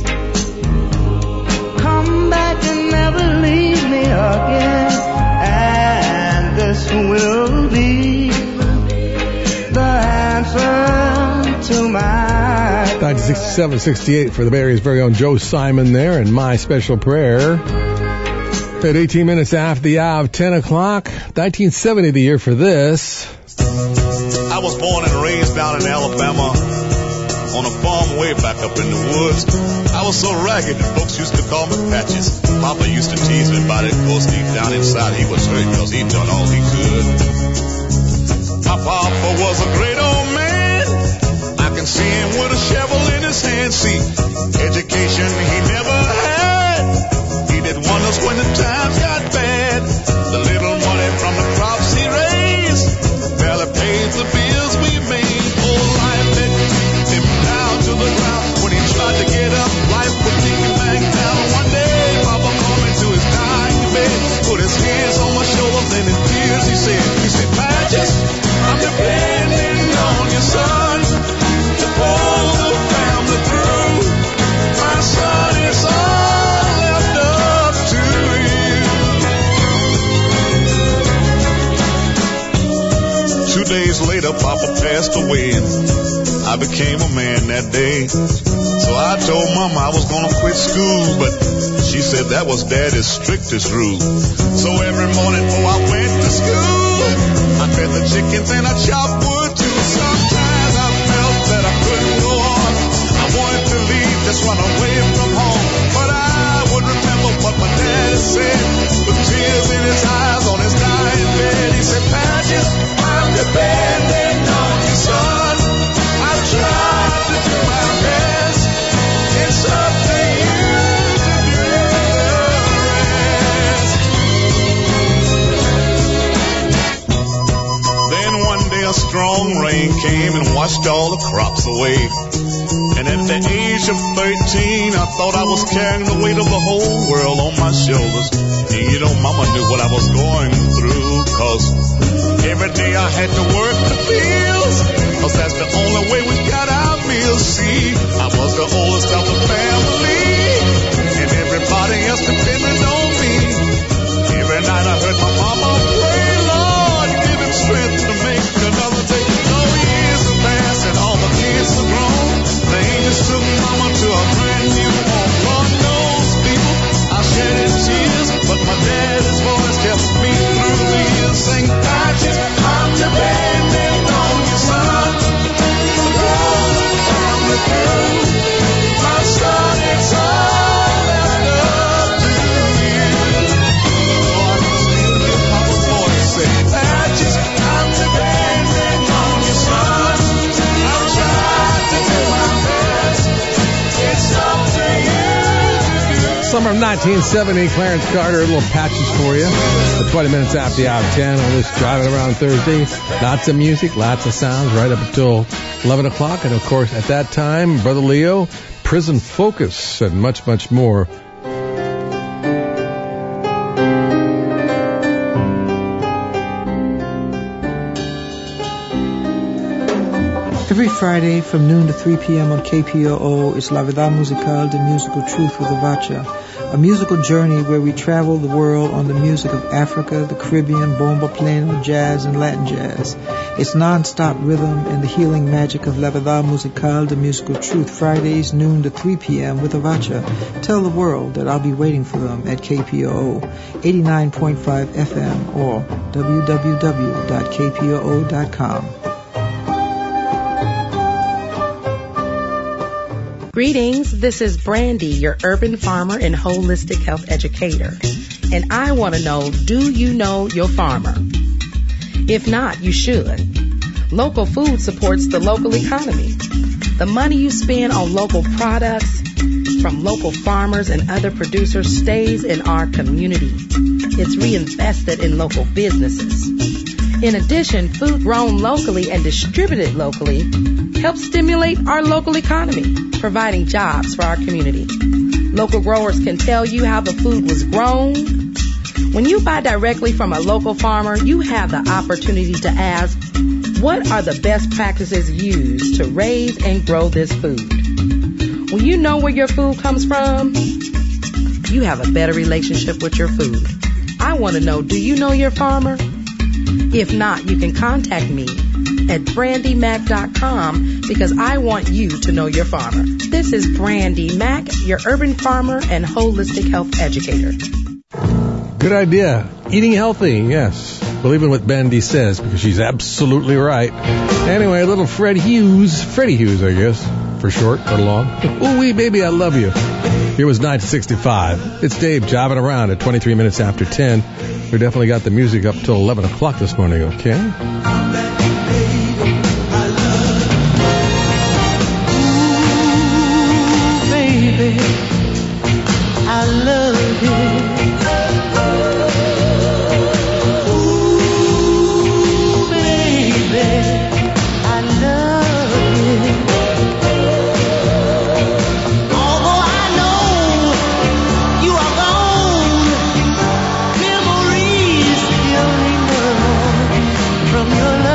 come back and never leave me again, and this will be the answer to my 1967, 68 for the Bay Area's very own Joe Simon there, and My Special Prayer. At 18 minutes after the hour of 10 o'clock, 1970 the year for this. I was born and raised down in Alabama on a farm way back up in the woods. I was so ragged that folks used to call me Patches. Papa used to tease me about it, cause deep down inside he was hurt cause he'd done all he could. My papa was a great old man. I can see him with a shovel in his hand. See, education he never had. He did wonders when the times got bad. The little money from the crops he raised barely pays the bills we made. Oh, life let him down to the ground. When he tried to get up, life would take him back down. One day, Papa called me to his dying bed, put his hands on my shoulders, and in tears he said, Patches, I'm depending on your son to pull the family through. My son is all left up to you. 2 days later, Papa passed away, and I became a man that day. So I told Mama I was gonna quit school, but she said that was Daddy's strictest rule. So every morning before I went to school, I fed the chickens and I chopped wood too. Sometimes I felt that I couldn't go on. I wanted to leave, just run away from home. But I would remember what my daddy said, with tears in his eyes on his dying bed. He said, Patches, I'm depending on you, son. I've tried to do my best. It's up to you to do the rest. Then one day a strong rain came and washed all the crops away. And at the age of 13, I thought I was carrying the weight of the whole world on my shoulders. And you know, Mama bills. Every day I had to work the fields, 'cause that's the only way we got our meals. See, I was the oldest of the family, and everybody else depended on me. Every night I heard my mama pray, Lord, give him strength to make another day. So years have passed and all the kids are grown. The angels took mama to a brand new home. Lord knows, people, I shed in tears, but my daddy's voice kept me through the years. Sing, Patches, I'm depending on you, son. Family girl, my son, it's all left up to you. Oh, I can sing your papa's voice. Say, Patches, I'm depending on you, son. I've tried to do my best. It's up to you. Summer of 1970, Clarence Carter, little Patches for you. 20 minutes after the hour 10 on this Driving Around Thursday. Lots of music, lots of sounds, right up until 11 o'clock. And, of course, at that time, Brother Leo, Prison Focus, and much, much more. Every Friday from noon to 3 p.m. on KPOO is La Verdad Musical, the musical truth with Avacha, a musical journey where we travel the world on the music of Africa, the Caribbean, bomba, pleno, jazz, and Latin jazz. It's non-stop rhythm and the healing magic of La Verdad Musical, the musical truth, Fridays noon to 3 p.m. with Avacha. Tell the world that I'll be waiting for them at KPOO 89.5 FM or www.kpoo.com. Greetings, this is Brandy, your urban farmer and holistic health educator. And I want to know, do you know your farmer? If not, you should. Local food supports the local economy. The money you spend on local products from local farmers and other producers stays in our community. It's reinvested in local businesses. In addition, food grown locally and distributed locally helps stimulate our local economy, providing jobs for our community. Local growers can tell you how the food was grown. When you buy directly from a local farmer, you have the opportunity to ask, what are the best practices used to raise and grow this food? When you know where your food comes from, you have a better relationship with your food. I want to know, do you know your farmer? If not, you can contact me at brandymac.com because I want you to know your farmer. This is Brandy Mac, your urban farmer and holistic health educator. Good idea. Eating healthy, yes. Believe in what Brandy says because she's absolutely right. Anyway, little Freddie Hughes, I guess, for short or long. Ooh wee, baby, I love you. Here was 9:65. It's Dave jobbing around at 23 minutes after 10. We definitely got the music up till 11 o'clock this morning, okay? Baby, I love you. Ooh, baby, I love you. Although I know you are gone, memories still linger from your love.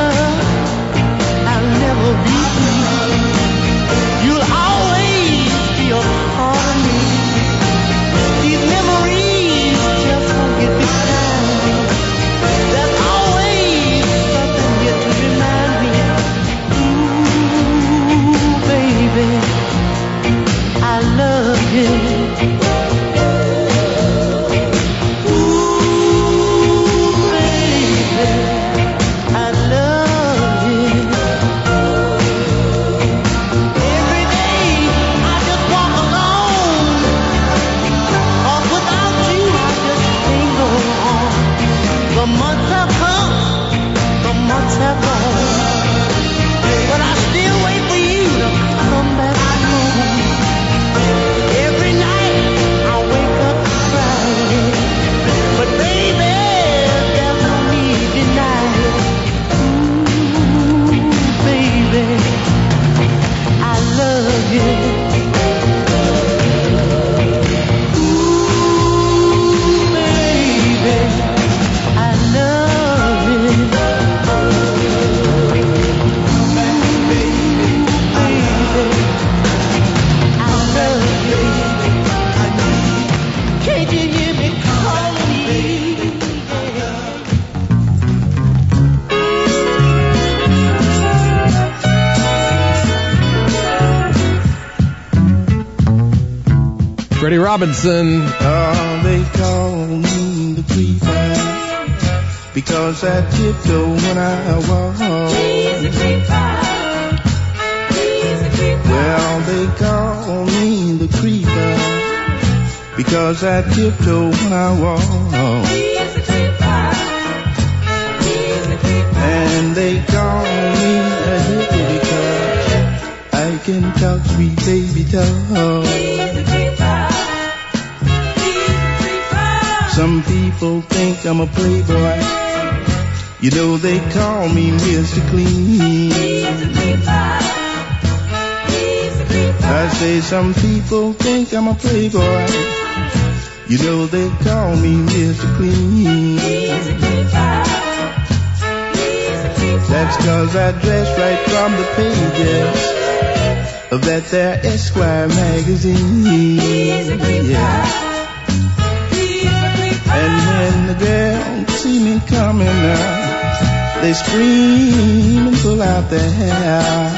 Freddie Robinson. Oh, they call me the creeper because I tiptoe when I walk. He's a creeper. He's a creeper. Well, they call me the creeper because I tiptoe when I walk. He's a creeper. He's a creeper. And they call me a hippie because I can talk sweet baby talk. He's a creeper. He's a creeper. Some people think I'm a playboy. You know they call me Mr. Clean. He's a creeper. He's a creeper. I say some people think I'm a playboy. You know they call me Mr. Clean. He's a creeper. He's a creeper. That's 'cause I dress right from the pages of that there Esquire magazine. He's a creeper. Yeah. He's a creeper. And when the girls see me coming out, they scream and pull out their hair.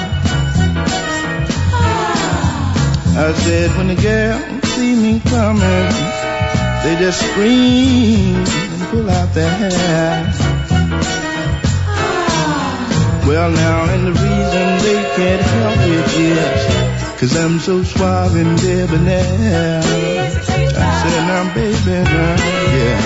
I said when the girls see me coming, they just scream and pull out their hair. Well now, and the reason they can't help it is 'cause I'm so suave and debonair. I said now baby, now, yeah.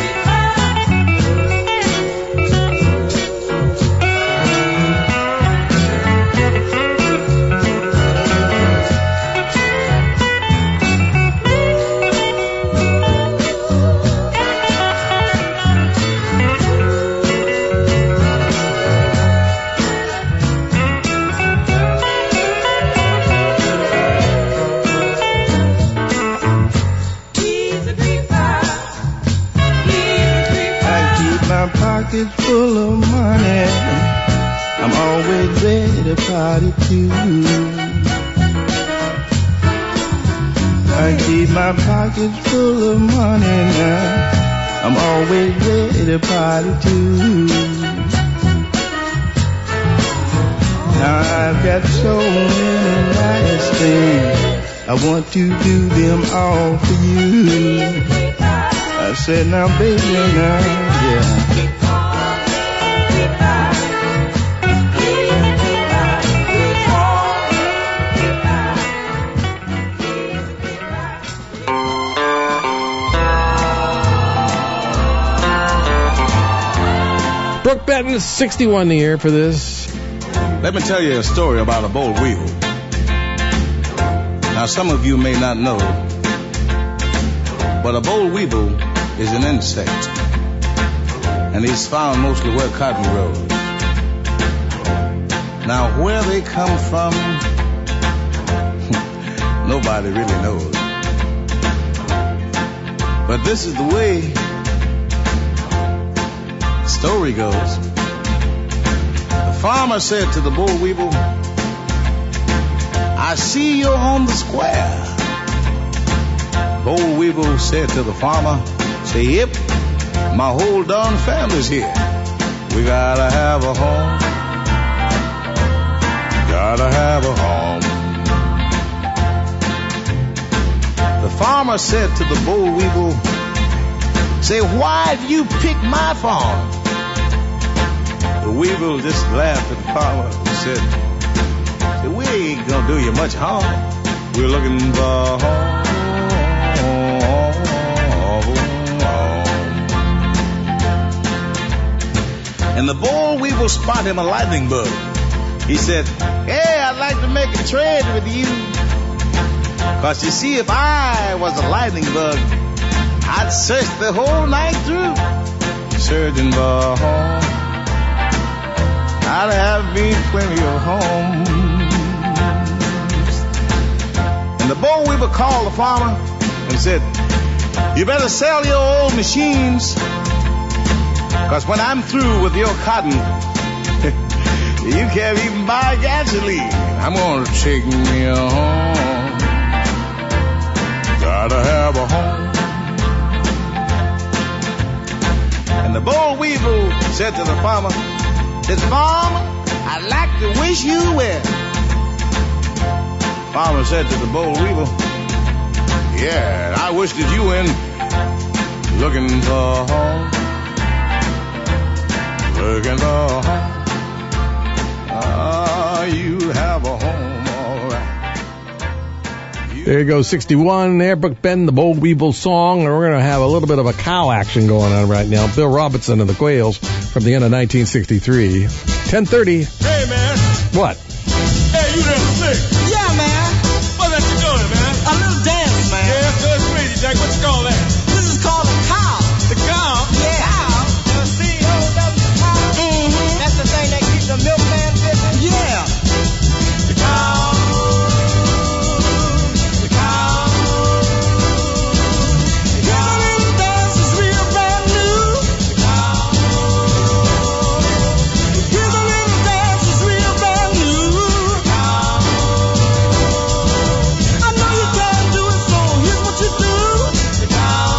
Pockets full of money, I'm always ready to party too. I keep my pockets full of money now, I'm always ready to party too. Now I've got so many nice things, I want to do them all for you. I said now baby now, yeah. Brooke Benton is 61 the year for this. Let me tell you a story about a boll weevil. Now, some of you may not know, but a boll weevil is an insect, and it's found mostly where cotton grows. Now, where they come from, nobody really knows. But this is the way the story goes. The farmer said to the boll weevil, I see you're on the square. Boll weevil said to the farmer, say, yep, my whole darn family's here. We gotta have a home. Gotta have a home. The farmer said to the boll weevil, say, why'd you pick my farm? The weevil just laughed at the farmer and said, we ain't gonna do you much harm. We're looking for home. And the boll weevil spotted him a lightning bug. He said, hey, I'd like to make a trade with you. 'Cause you see, if I was a lightning bug, I'd search the whole night through, searching for home. I'd have me plenty of homes. And the boll weevil called the farmer and said, you better sell your old machines, 'cause when I'm through with your cotton, you can't even buy gasoline. I'm gonna take me a home. Gotta have a home. And the boll weevil said to the farmer, said, farmer, I'd like to wish you well. Farmer said to the boll weevil, Yeah, and I wish that you in looking for a home. Looking for a home. You have a home, all right. There goes 61, Airbrook Bend, the Boll Weevil song. And we're going to have a little bit of a cow action going on right now. Bill Robinson and the Quails from the end of 1963. 10:30. Hey, man. What? Hey, you there to sing? Yeah, man. What's that you doing, man? A little dance, man. Yeah, that's good, crazy, Jack. What you call that? This is called a cow. The cow? Yeah. Cow. C-O-W-cow. Mm-hmm. That's the thing that keeps the milkman busy? Yeah. The cow. The cow. Your little dance is real brand new. The cow. Your little dance is real brand new. The cow. I know you can do it, so here's what you do. The cow.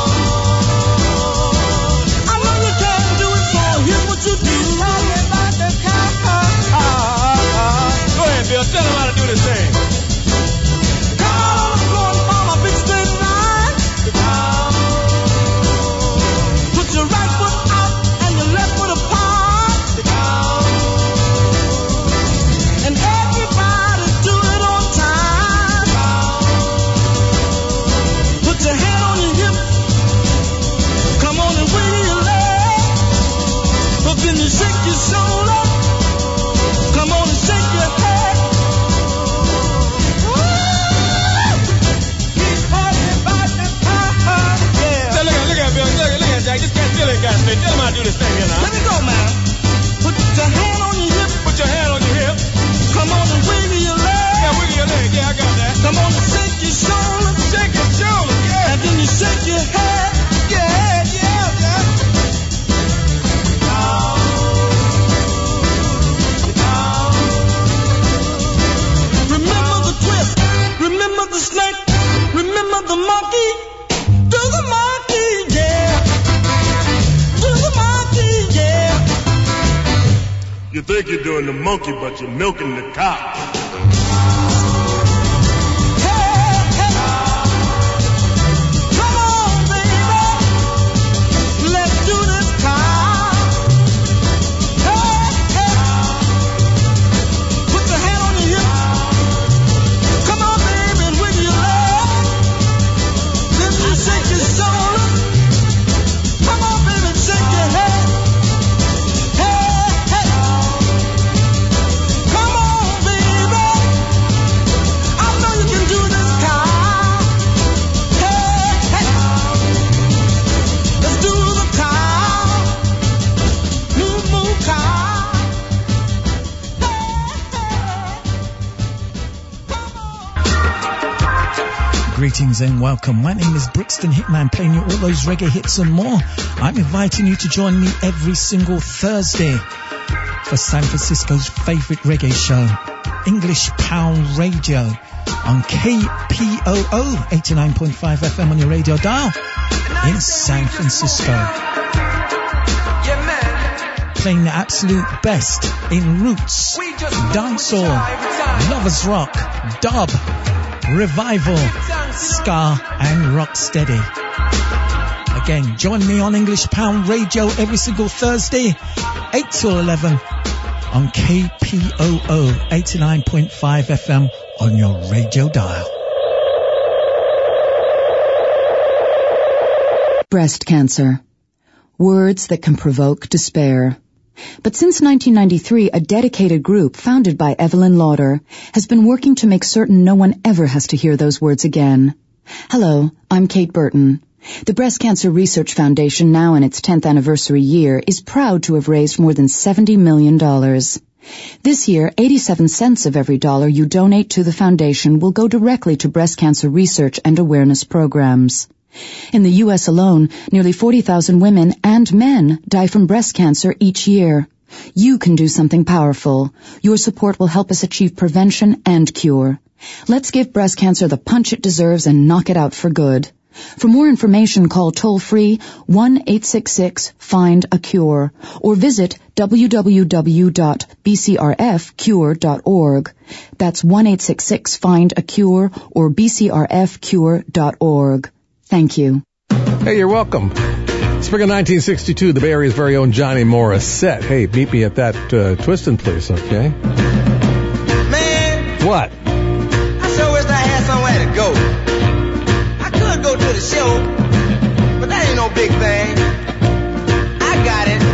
I know you can do it, so here's what you do. Talking about the cow. Go ahead, Bill. Tell him how to do this thing. Come on the floor and form a big straight line. The cow. Put your right foot out and your left foot apart. The cow. And everybody do it on time. The cow. Put your hand on your hip. Come on and wiggle your leg. But then you shake your shoulder. Come on and shake your head. Woo! Keep talking about the cow. Yeah. Look at Bill. Look at Jack. This cat still ain't got straight. Tell him how to do this thing here now. Let me go, man. Put your hand on your hip. Put your hand on your hip. Come on and wiggle your leg. Yeah, wiggle your leg. Yeah, I got that. Come on and shake your shoulder. Shake your shoulder. Yeah. And then you shake your head. Yeah, yeah, yeah. Remember the twist, remember the snake, remember the monkey. Do the monkey, yeah. Do the monkey, yeah. You think you're doing the monkey, but you're milking the cow. Come on, baby. Let's do this cow. Hey, hey. Put your hand on your hip. Come on, baby, and wiggle your leg. Then you shake your shoulder. Come on, baby, and shake your head. Hey, hey. Come on, baby. I know you can do this cow. Hey, hey. Let's do the cow. Move, move, cow. Greetings and welcome. My name is Brixton Hitman, playing you all those reggae hits and more. I'm inviting you to join me every single Thursday for San Francisco's favorite reggae show, English Pound Radio, on KPOO 89.5 FM on your radio dial in San Francisco. Playing the absolute best in roots, dancehall, lovers rock, dub, revival, ska and rocksteady. Again, join me on English Pound Radio every single Thursday, 8 till 11 on KPOO 89.5 FM on your radio dial. Breast cancer. Words that can provoke despair. But since 1993, a dedicated group founded by Evelyn Lauder has been working to make certain no one ever has to hear those words again. Hello, I'm Kate Burton. The Breast Cancer Research Foundation, now in its 10th anniversary year, is proud to have raised more than $70 million. This year, 87 cents of every dollar you donate to the foundation will go directly to breast cancer research and awareness programs. In the U.S. alone, nearly 40,000 women and men die from breast cancer each year. You can do something powerful. Your support will help us achieve prevention and cure. Let's give breast cancer the punch it deserves and knock it out for good. For more information, call toll-free 1-866-FIND-A-CURE or visit www.bcrfcure.org. That's 1-866-FIND-A-CURE or bcrfcure.org. Thank you. Hey, you're welcome. Spring of 1962, the Bay Area's very own Johnny Morissette. Hey, meet me at that Twistin' place, okay? Man! What? I sure wish I had somewhere to go. I could go to the show, but that ain't no big thing. I got it.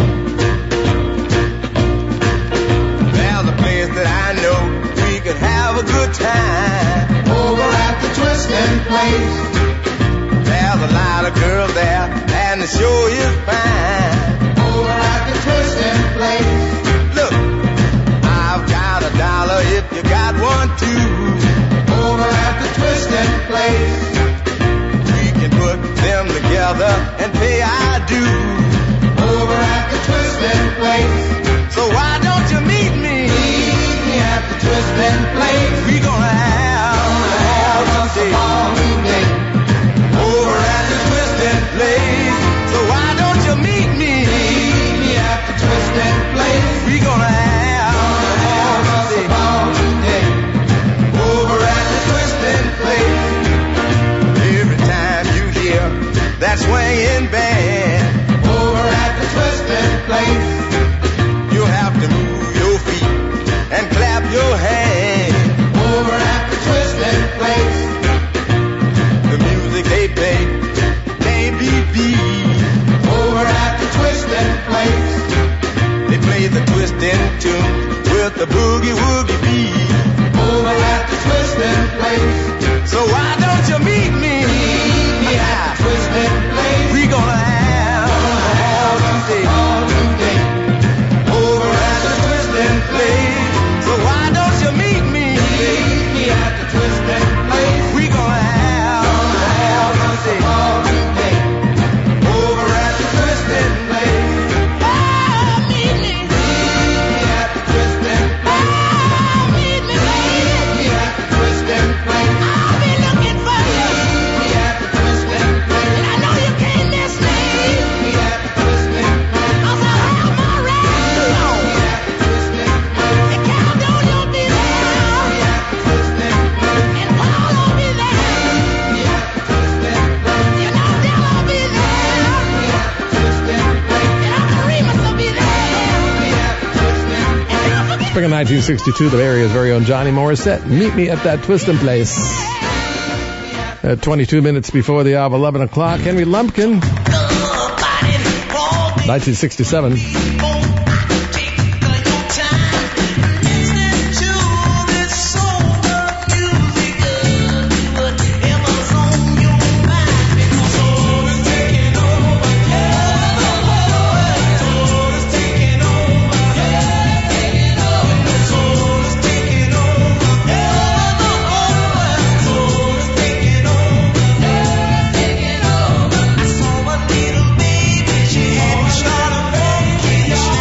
There's a place that I know we could have a good time. Over at the Twistin' place. There's a lot of girls there, and the show is fine. Over at the Twistin' place. Look, I've got $1 if you got one too. Over at the Twistin' place. We can put them together and pay our dues. Over at the Twistin' place. So why don't you meet me? Meet me at the Twistin' place. We gonna have some day. Over at the Twistin' place. So why don't you meet me? Meet me at the Twistin' place. We gonna have some day. Over at the Twistin' place. Every time you hear that swinging band. Over at the Twistin' place. You have to move your feet and clap your hands. Over at the Twistin' place. The music they play can't be beat. Over at the Twistin' place. They play the twistin' tune with the boogie-woogie beat. Over at the Twistin' place. So why don't you meet me? Meet me at the Twistin' place. We gonna have some day. Over at the Twistin' place. So why don't you meet me? Meet me at the Twistin' place. We gonna have some day. Over at the Twistin' place. Oh, meet me. Meet me at the Twistin' place. Oh, meet me, baby. Meet me at the Twistin' place. I'll be looking for you. Meet me at the Twistin' place. And I know you can't miss me. Meet me at the Twistin' place. 'Cause I have my radio. Meet me at the Twistin' place. And Caledonia will be there. Meet me at the Twistin' place. And Paul will be there. Meet me at the Twistin' place. You know Della will be there. Meet me at the Twistin' place. And Uncle Remus will be there. Meet me at the Twistin' place. And don't forget. Spring of 1962, the Bay Area's very own Johnny Morissette. Meet me at that Twistin' place. At 22 minutes before the hour of 11 o'clock, Henry Lumpkin, 1967. I saw a little baby, she had short of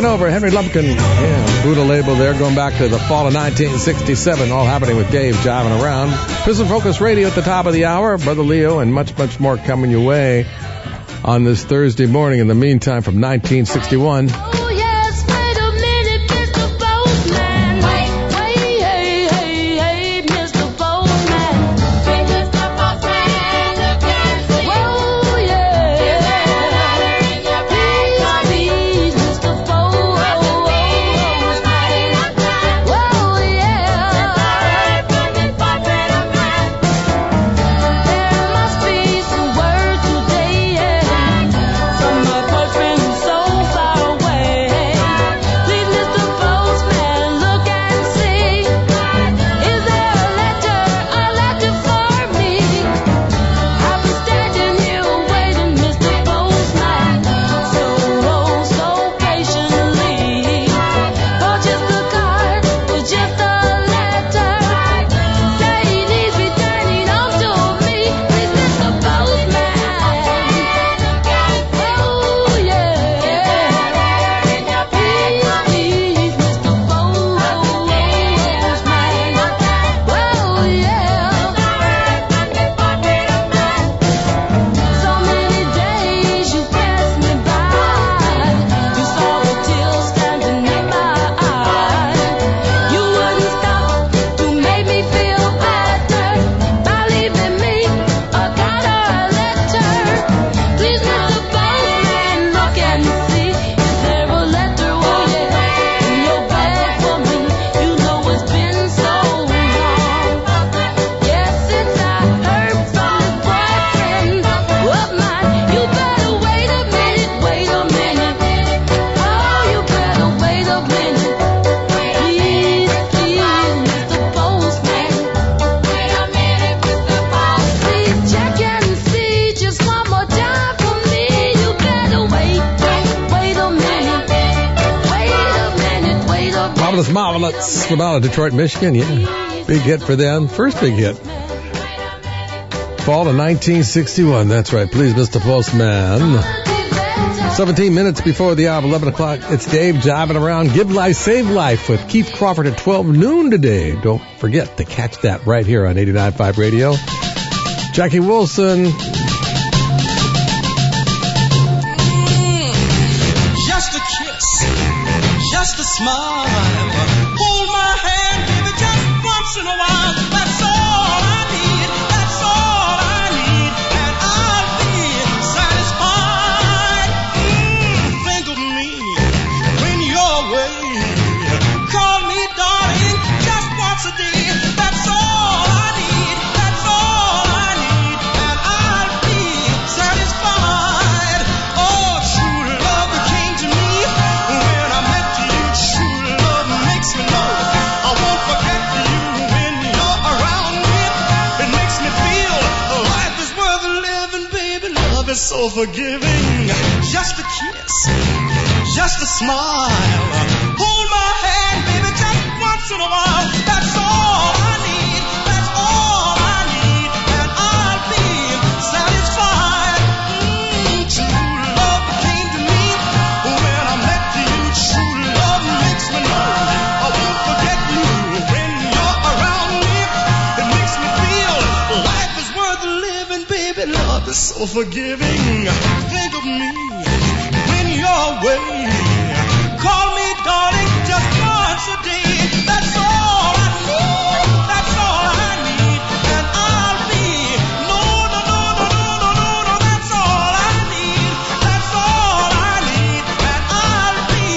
taking over. Henry Lumpkin. Yeah, Buddha label there, going back to the fall of 1967. All happening with Dave jiving around. Prison Focus Radio at the top of the hour. Brother Leo and much, much more coming your way on this Thursday morning. In the meantime, from 1961. Marvelettes from out of Detroit, Michigan. Yeah, big hit for them. First big hit. Fall of 1961. That's right. Please, Mr. Postman. 17 minutes before the hour of 11 o'clock. It's Dave jiving around. Give Life, Save Life with Keith Crawford at 12 noon today. Don't forget to catch that right here on 89.5 Radio. Jackie Wilson. Just a kiss. Just a smile. Hold my hand, baby, just once in a while. That's all I need. That's all I need. And I'll be satisfied. Think of me when you're away. Call me darling just once a day. That's all I need. That's all I need. And I'll be satisfied. Oh, true love came to me when I met you. True love makes me know I won't forget you when you're around me. It makes me feel life is worth living, baby. Love is so forgiving. Just a kiss, just a smile. Hold my hand, baby, just once in a while. That's all I need. That's all I need. And I'll be satisfied. True love came to me when I met you. True love makes me know I won't forget you when you're around me. It makes me feel life is worth living, baby. Love is so forgiving. Think of me when you're away. Call me darling just once a day. That's all I need. That's all I need. And I'll be no. That's all I need. That's all I need. And I'll be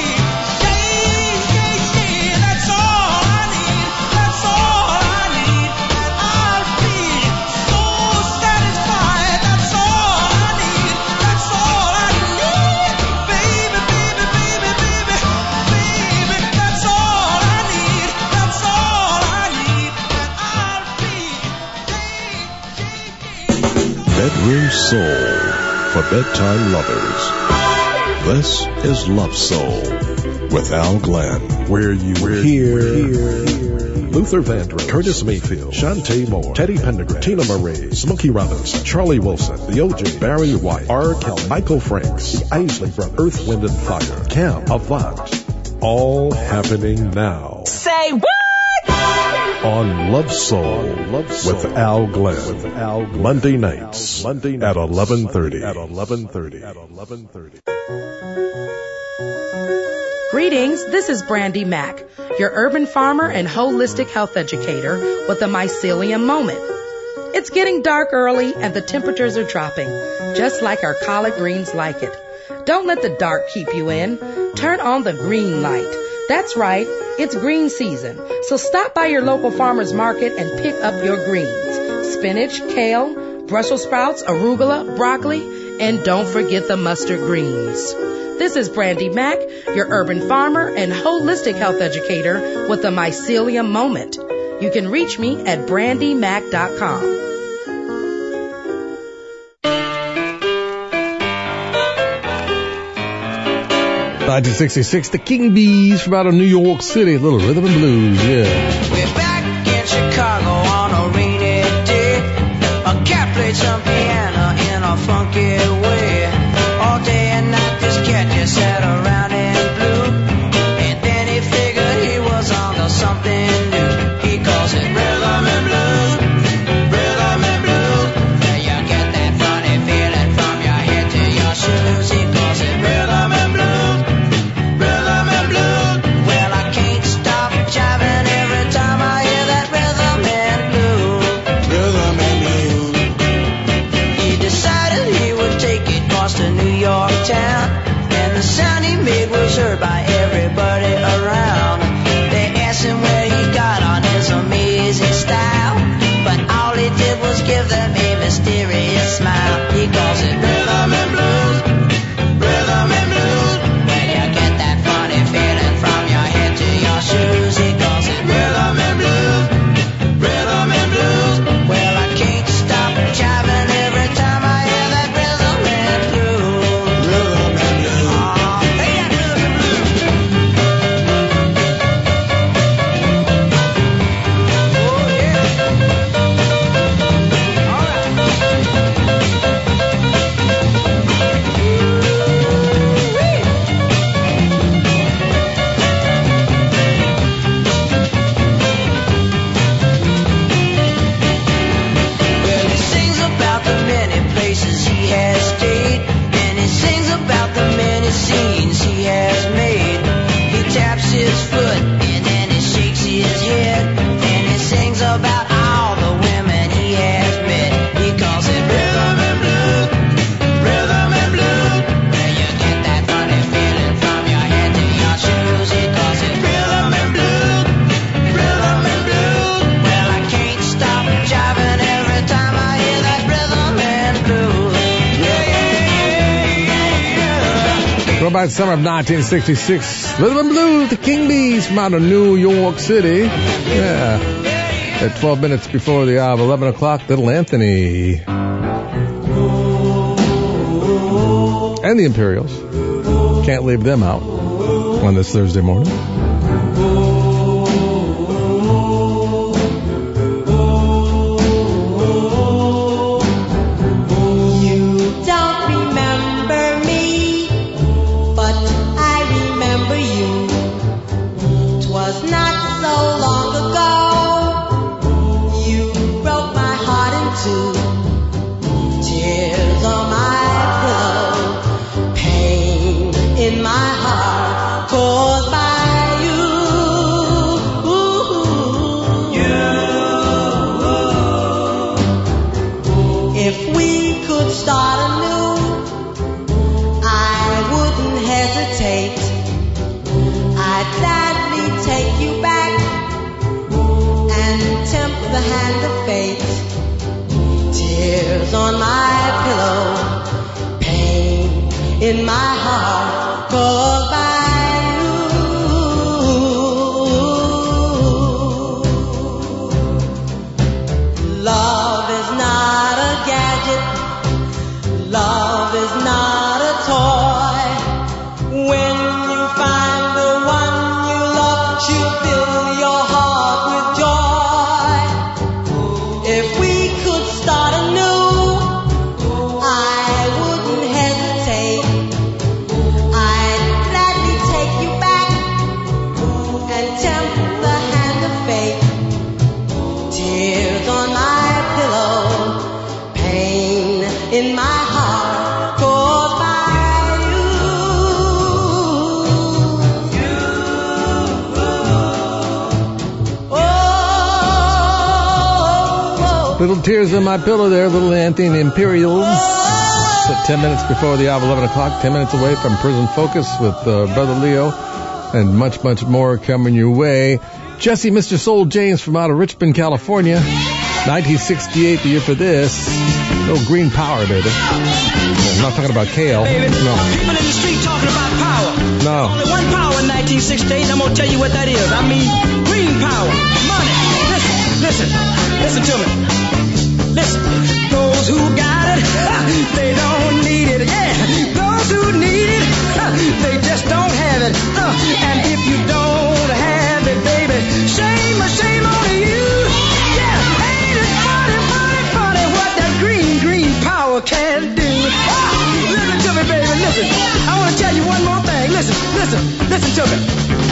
yeah. That's all I need. That's all I need. And I'll be so satisfied. That's all I need. That's all I need. Baby. That's all I need. That's all I need. And I'll be Bedroom Soul for bedtime lovers. This is Love Soul with Al Glenn. Where you hear Luther Vandross, Curtis Mayfield, Shantae Moore, Teddy Pendergrass, Tina Marie, Smokey Robinson, Charlie Wilson, The OJ, Barry White, R. Kelly, Michael Franks, The Isley Brothers, Earth, Wind and Fire, Cam Avant, all happening now. Say what? On Love Soul with Al Glenn. Monday nights at 11:30. Greetings, this is Brandy Mack, your urban farmer and holistic health educator with the Mycelium Moment. It's getting dark early and the temperatures are dropping, just like our collard greens like it. Don't let the dark keep you in. Turn on the green light. That's right, it's green season, so stop by your local farmer's market and pick up your greens. Spinach, kale, Brussels sprouts, arugula, broccoli, and don't forget the mustard greens. This is Brandy Mack, your urban farmer and holistic health educator with the Mycelium Moment. You can reach me at brandymack.com. 1966, the King Bees from out of New York City, a little rhythm and blues, yeah. We're back in Chicago on a rainy day. A cat played some piano in a funky way. All day and night this cat just sat around and blew. And then he figured he was on to something new. He calls it rhythm and blues. Rhythm and blues. Now you get that funny feeling from your head to your shoes. He calls it rhythm and blues. Well, I can't stop jiving every time I hear that rhythm and blues. Rhythm and blues. He decided he would take it across to New York town, and the sound he made was heard by everybody around. They asked him where he got on his amazing style, but all he did was give them a mysterious smile. He calls it rhythm and blues. Rhythm and blues. Well, you get that funny feeling from your head to your shoes. He calls it rhythm and blues. Rhythm and blues. Well, I can't stop jiving every time I hear that rhythm and blues. Rhythm and blues. Oh, hey, that rhythm and blues. Oh, yeah. All right. Well, he sings about the many places he has stayed, and he sings about the many scenes he has made. He taps his foot and then he shakes his head, and he sings about all the women he has met. He calls it rhythm and blues. Rhythm and blues. Well, you get that funny feeling from your head to your shoes. He calls it rhythm and blues. Rhythm and blues. Well, I can't stop jiving every time I hear that rhythm and blues. Yeah, yeah, yeah. Go back to summer of 1966, rhythm and blues, the King Bees from out of New York City. Yeah. At 12 minutes before the hour of 11 o'clock, Little Anthony. And the Imperials. Can't leave them out on this Thursday morning. You don't remember me, but I remember you. 'Twas not so long ago, you broke my heart in two. Tears on my pillow, pain in my heart, caused by you. If we could start anew, I wouldn't hesitate. I'd gladly take you back and tempt the hand of fate. Tears on my pillow, pain in my heart, caused by you. Love is not a gadget. Love is not a toy. When you find the one you love, she'll fill your heart with joy. If we could start anew, I wouldn't hesitate. I'd gladly tempt the hand of fate. Tears on my pillow, pain in my heart caused by Little tears on my pillow there, little Anthony and the Imperials. At 10 minutes before the hour of 11 o'clock, 10 minutes away from Prison Focus with Brother Leo, and much, much more coming your way. Jesse, Mr. Soul James from out of Richmond, California. 1968, the year for this. Little green power, baby. I'm not talking about kale. Baby, No. people in the street talking about power. No. Only one power in 1968, I'm going to tell you what that is. I mean, green power, money. Listen to me. Listen, those who got it, they don't need it. Yeah, those who need it, they just don't have it. And if you don't have it, baby, shame on you. Yeah, ain't it funny what that green power can do. Listen to me, baby, listen. I want to tell you one more thing. Listen to me.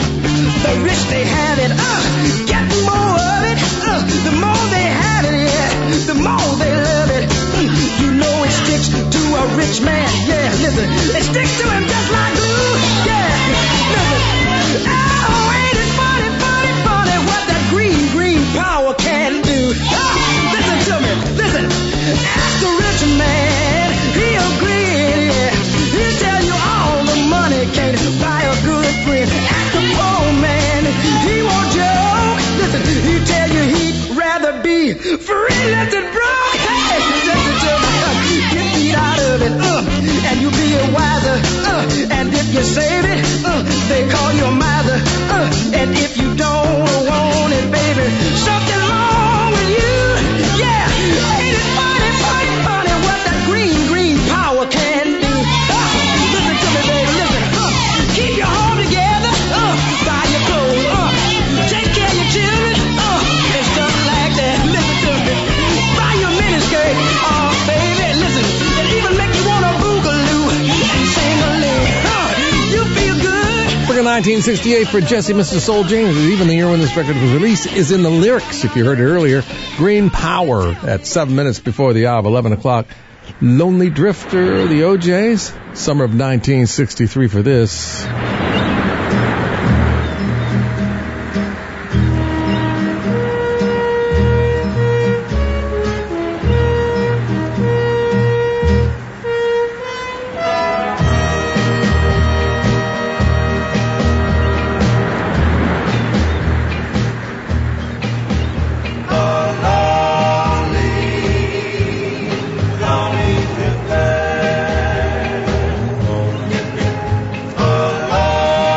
The rich, they have it, get more of it. The more they have it, yeah, the more they love it. You know it sticks to a rich man, yeah, listen. It sticks to him just like glue, yeah, listen. Oh, ain't it funny what that green power can do. Listen to me, listen. Ask the rich man, he'll agree, yeah. He'll tell you all the money can't buy a good friend. Ask the poor man, he won't joke. Listen, he'll tell you he'd rather be free than broke. Hey, listen to me, get beat out of it, and you'll be a wiser. And if you save it, they call you a miser. And if you don't want it, baby, something wrong with you. Yeah, ain't it funny what that green power can do. Listen to me, baby, listen. Keep your home together, buy your clothes, take care of your children, and stuff like that. Listen to me. Buy your miniskirt, baby, listen. It even make you want to boogaloo and sing a lick. You feel good. Look at 1968 for Jesse, Mr. Soul James. Even the year when this record was released is in the lyrics, if you heard it earlier. Green Power at 7 minutes before the hour of 11 o'clock. Lonely Drifter, the OJs. Summer of 1963 for this. Oh,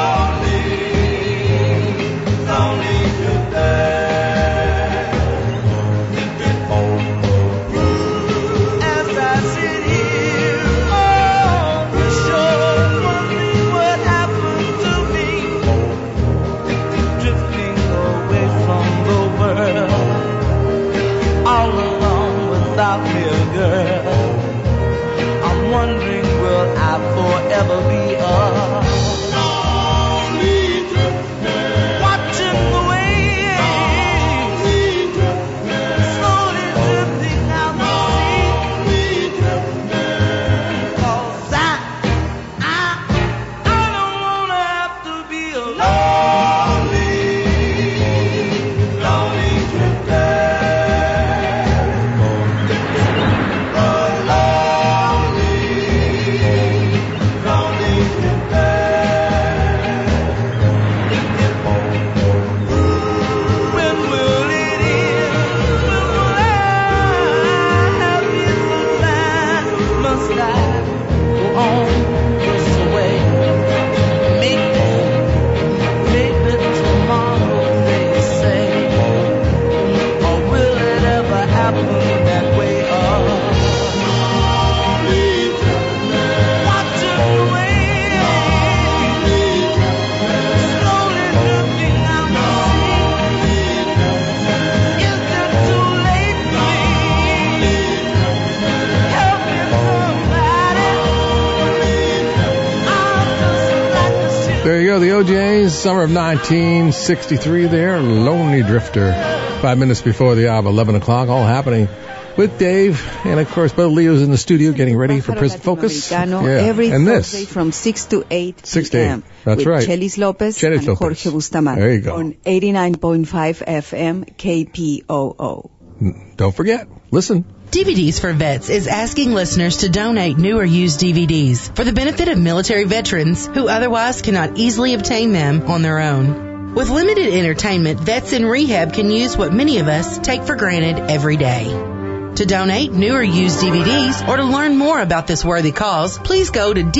go, the OJs, summer of 1963 there, Lonely Drifter. 5 minutes before the hour of 11 o'clock, all happening with Dave. And, of course, Brother Leo's in the studio getting ready for Prison Focus. Every and Thursday from 6 to 8 p.m. That's with right. Chelis Lopez and Jorge Bustamante. There you go. On 89.5 FM KPOO. Don't forget, listen. DVDs for Vets is asking listeners to donate new or used DVDs for the benefit of military veterans who otherwise cannot easily obtain them on their own. With limited entertainment, vets in rehab can use what many of us take for granted every day. To donate new or used DVDs or to learn more about this worthy cause, please go to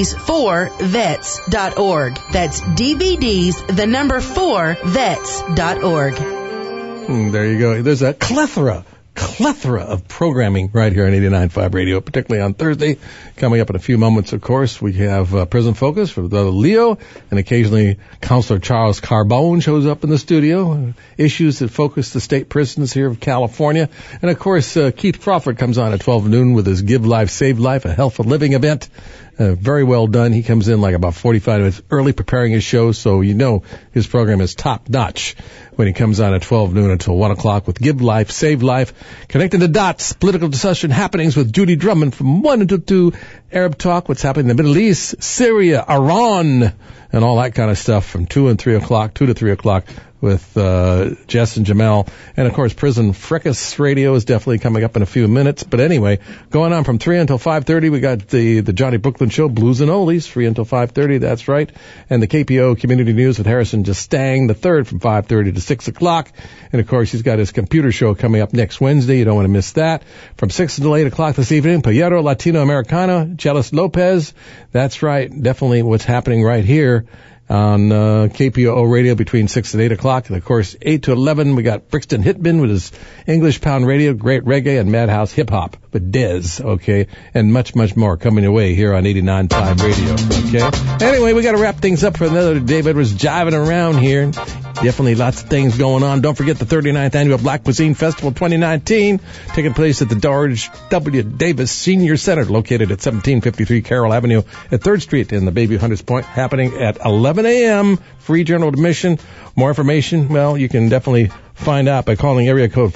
DVDs4vets.org. That's DVDs, the number 4vets.org. There you go. There's a plethora of programming right here on 89.5 Radio, particularly on Thursday. Coming up in a few moments, of course, we have Prison Focus for Brother Leo, and occasionally Counselor Charles Carbone shows up in the studio. Issues that focus the state prisons here of California. And, of course, Keith Crawford comes on at 12 noon with his Give Life, Save Life, a health and living event. Very well done. He comes in like about 45 minutes early preparing his show, so you know his program is top notch when he comes on at 12 noon until 1 o'clock with Give Life, Save Life, Connecting the Dots, Political Discussion Happenings with Judy Drummond from 1 until 2, Arab Talk, what's happening in the Middle East, Syria, Iran, and all that kind of stuff from 2 to 3 o'clock with Jess and Jamel. And, of course, Prison Fracas Radio is definitely coming up in a few minutes. But anyway, going on from 3 until 5:30, we got the Johnny Brooklyn Show, Blues and Oldies, 3 until 5:30, that's right. And the KPO Community News with Harrison Justang, the third, from 5:30 to 6 o'clock. And, of course, he's got his computer show coming up next Wednesday. You don't want to miss that. From 6 until 8 o'clock this evening, Payero Latino Americano, Chelis Lopez. That's right, definitely what's happening right here on KPOO Radio between 6 and 8 o'clock. And, of course, 8 to 11, we got Brixton Hitman with his English Pound Radio, great reggae, and Madhouse Hip Hop with Dez, okay? And much, much more coming your way here on 89.5 Radio, okay? Anyway, we got to wrap things up for another Dave Edwards jiving around here. Definitely lots of things going on. Don't forget the 39th Annual Black Cuisine Festival 2019, taking place at the George W. Davis Senior Center, located at 1753 Carroll Avenue at 3rd Street in the Bayview Hunters Point, happening at 11 a.m., free general admission. More information, well, you can definitely find out by calling area code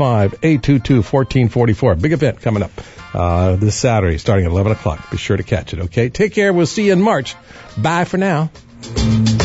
415-822-1444. Big event coming up this Saturday starting at 11 o'clock. Be sure to catch it, okay? Take care. We'll see you in March. Bye for now.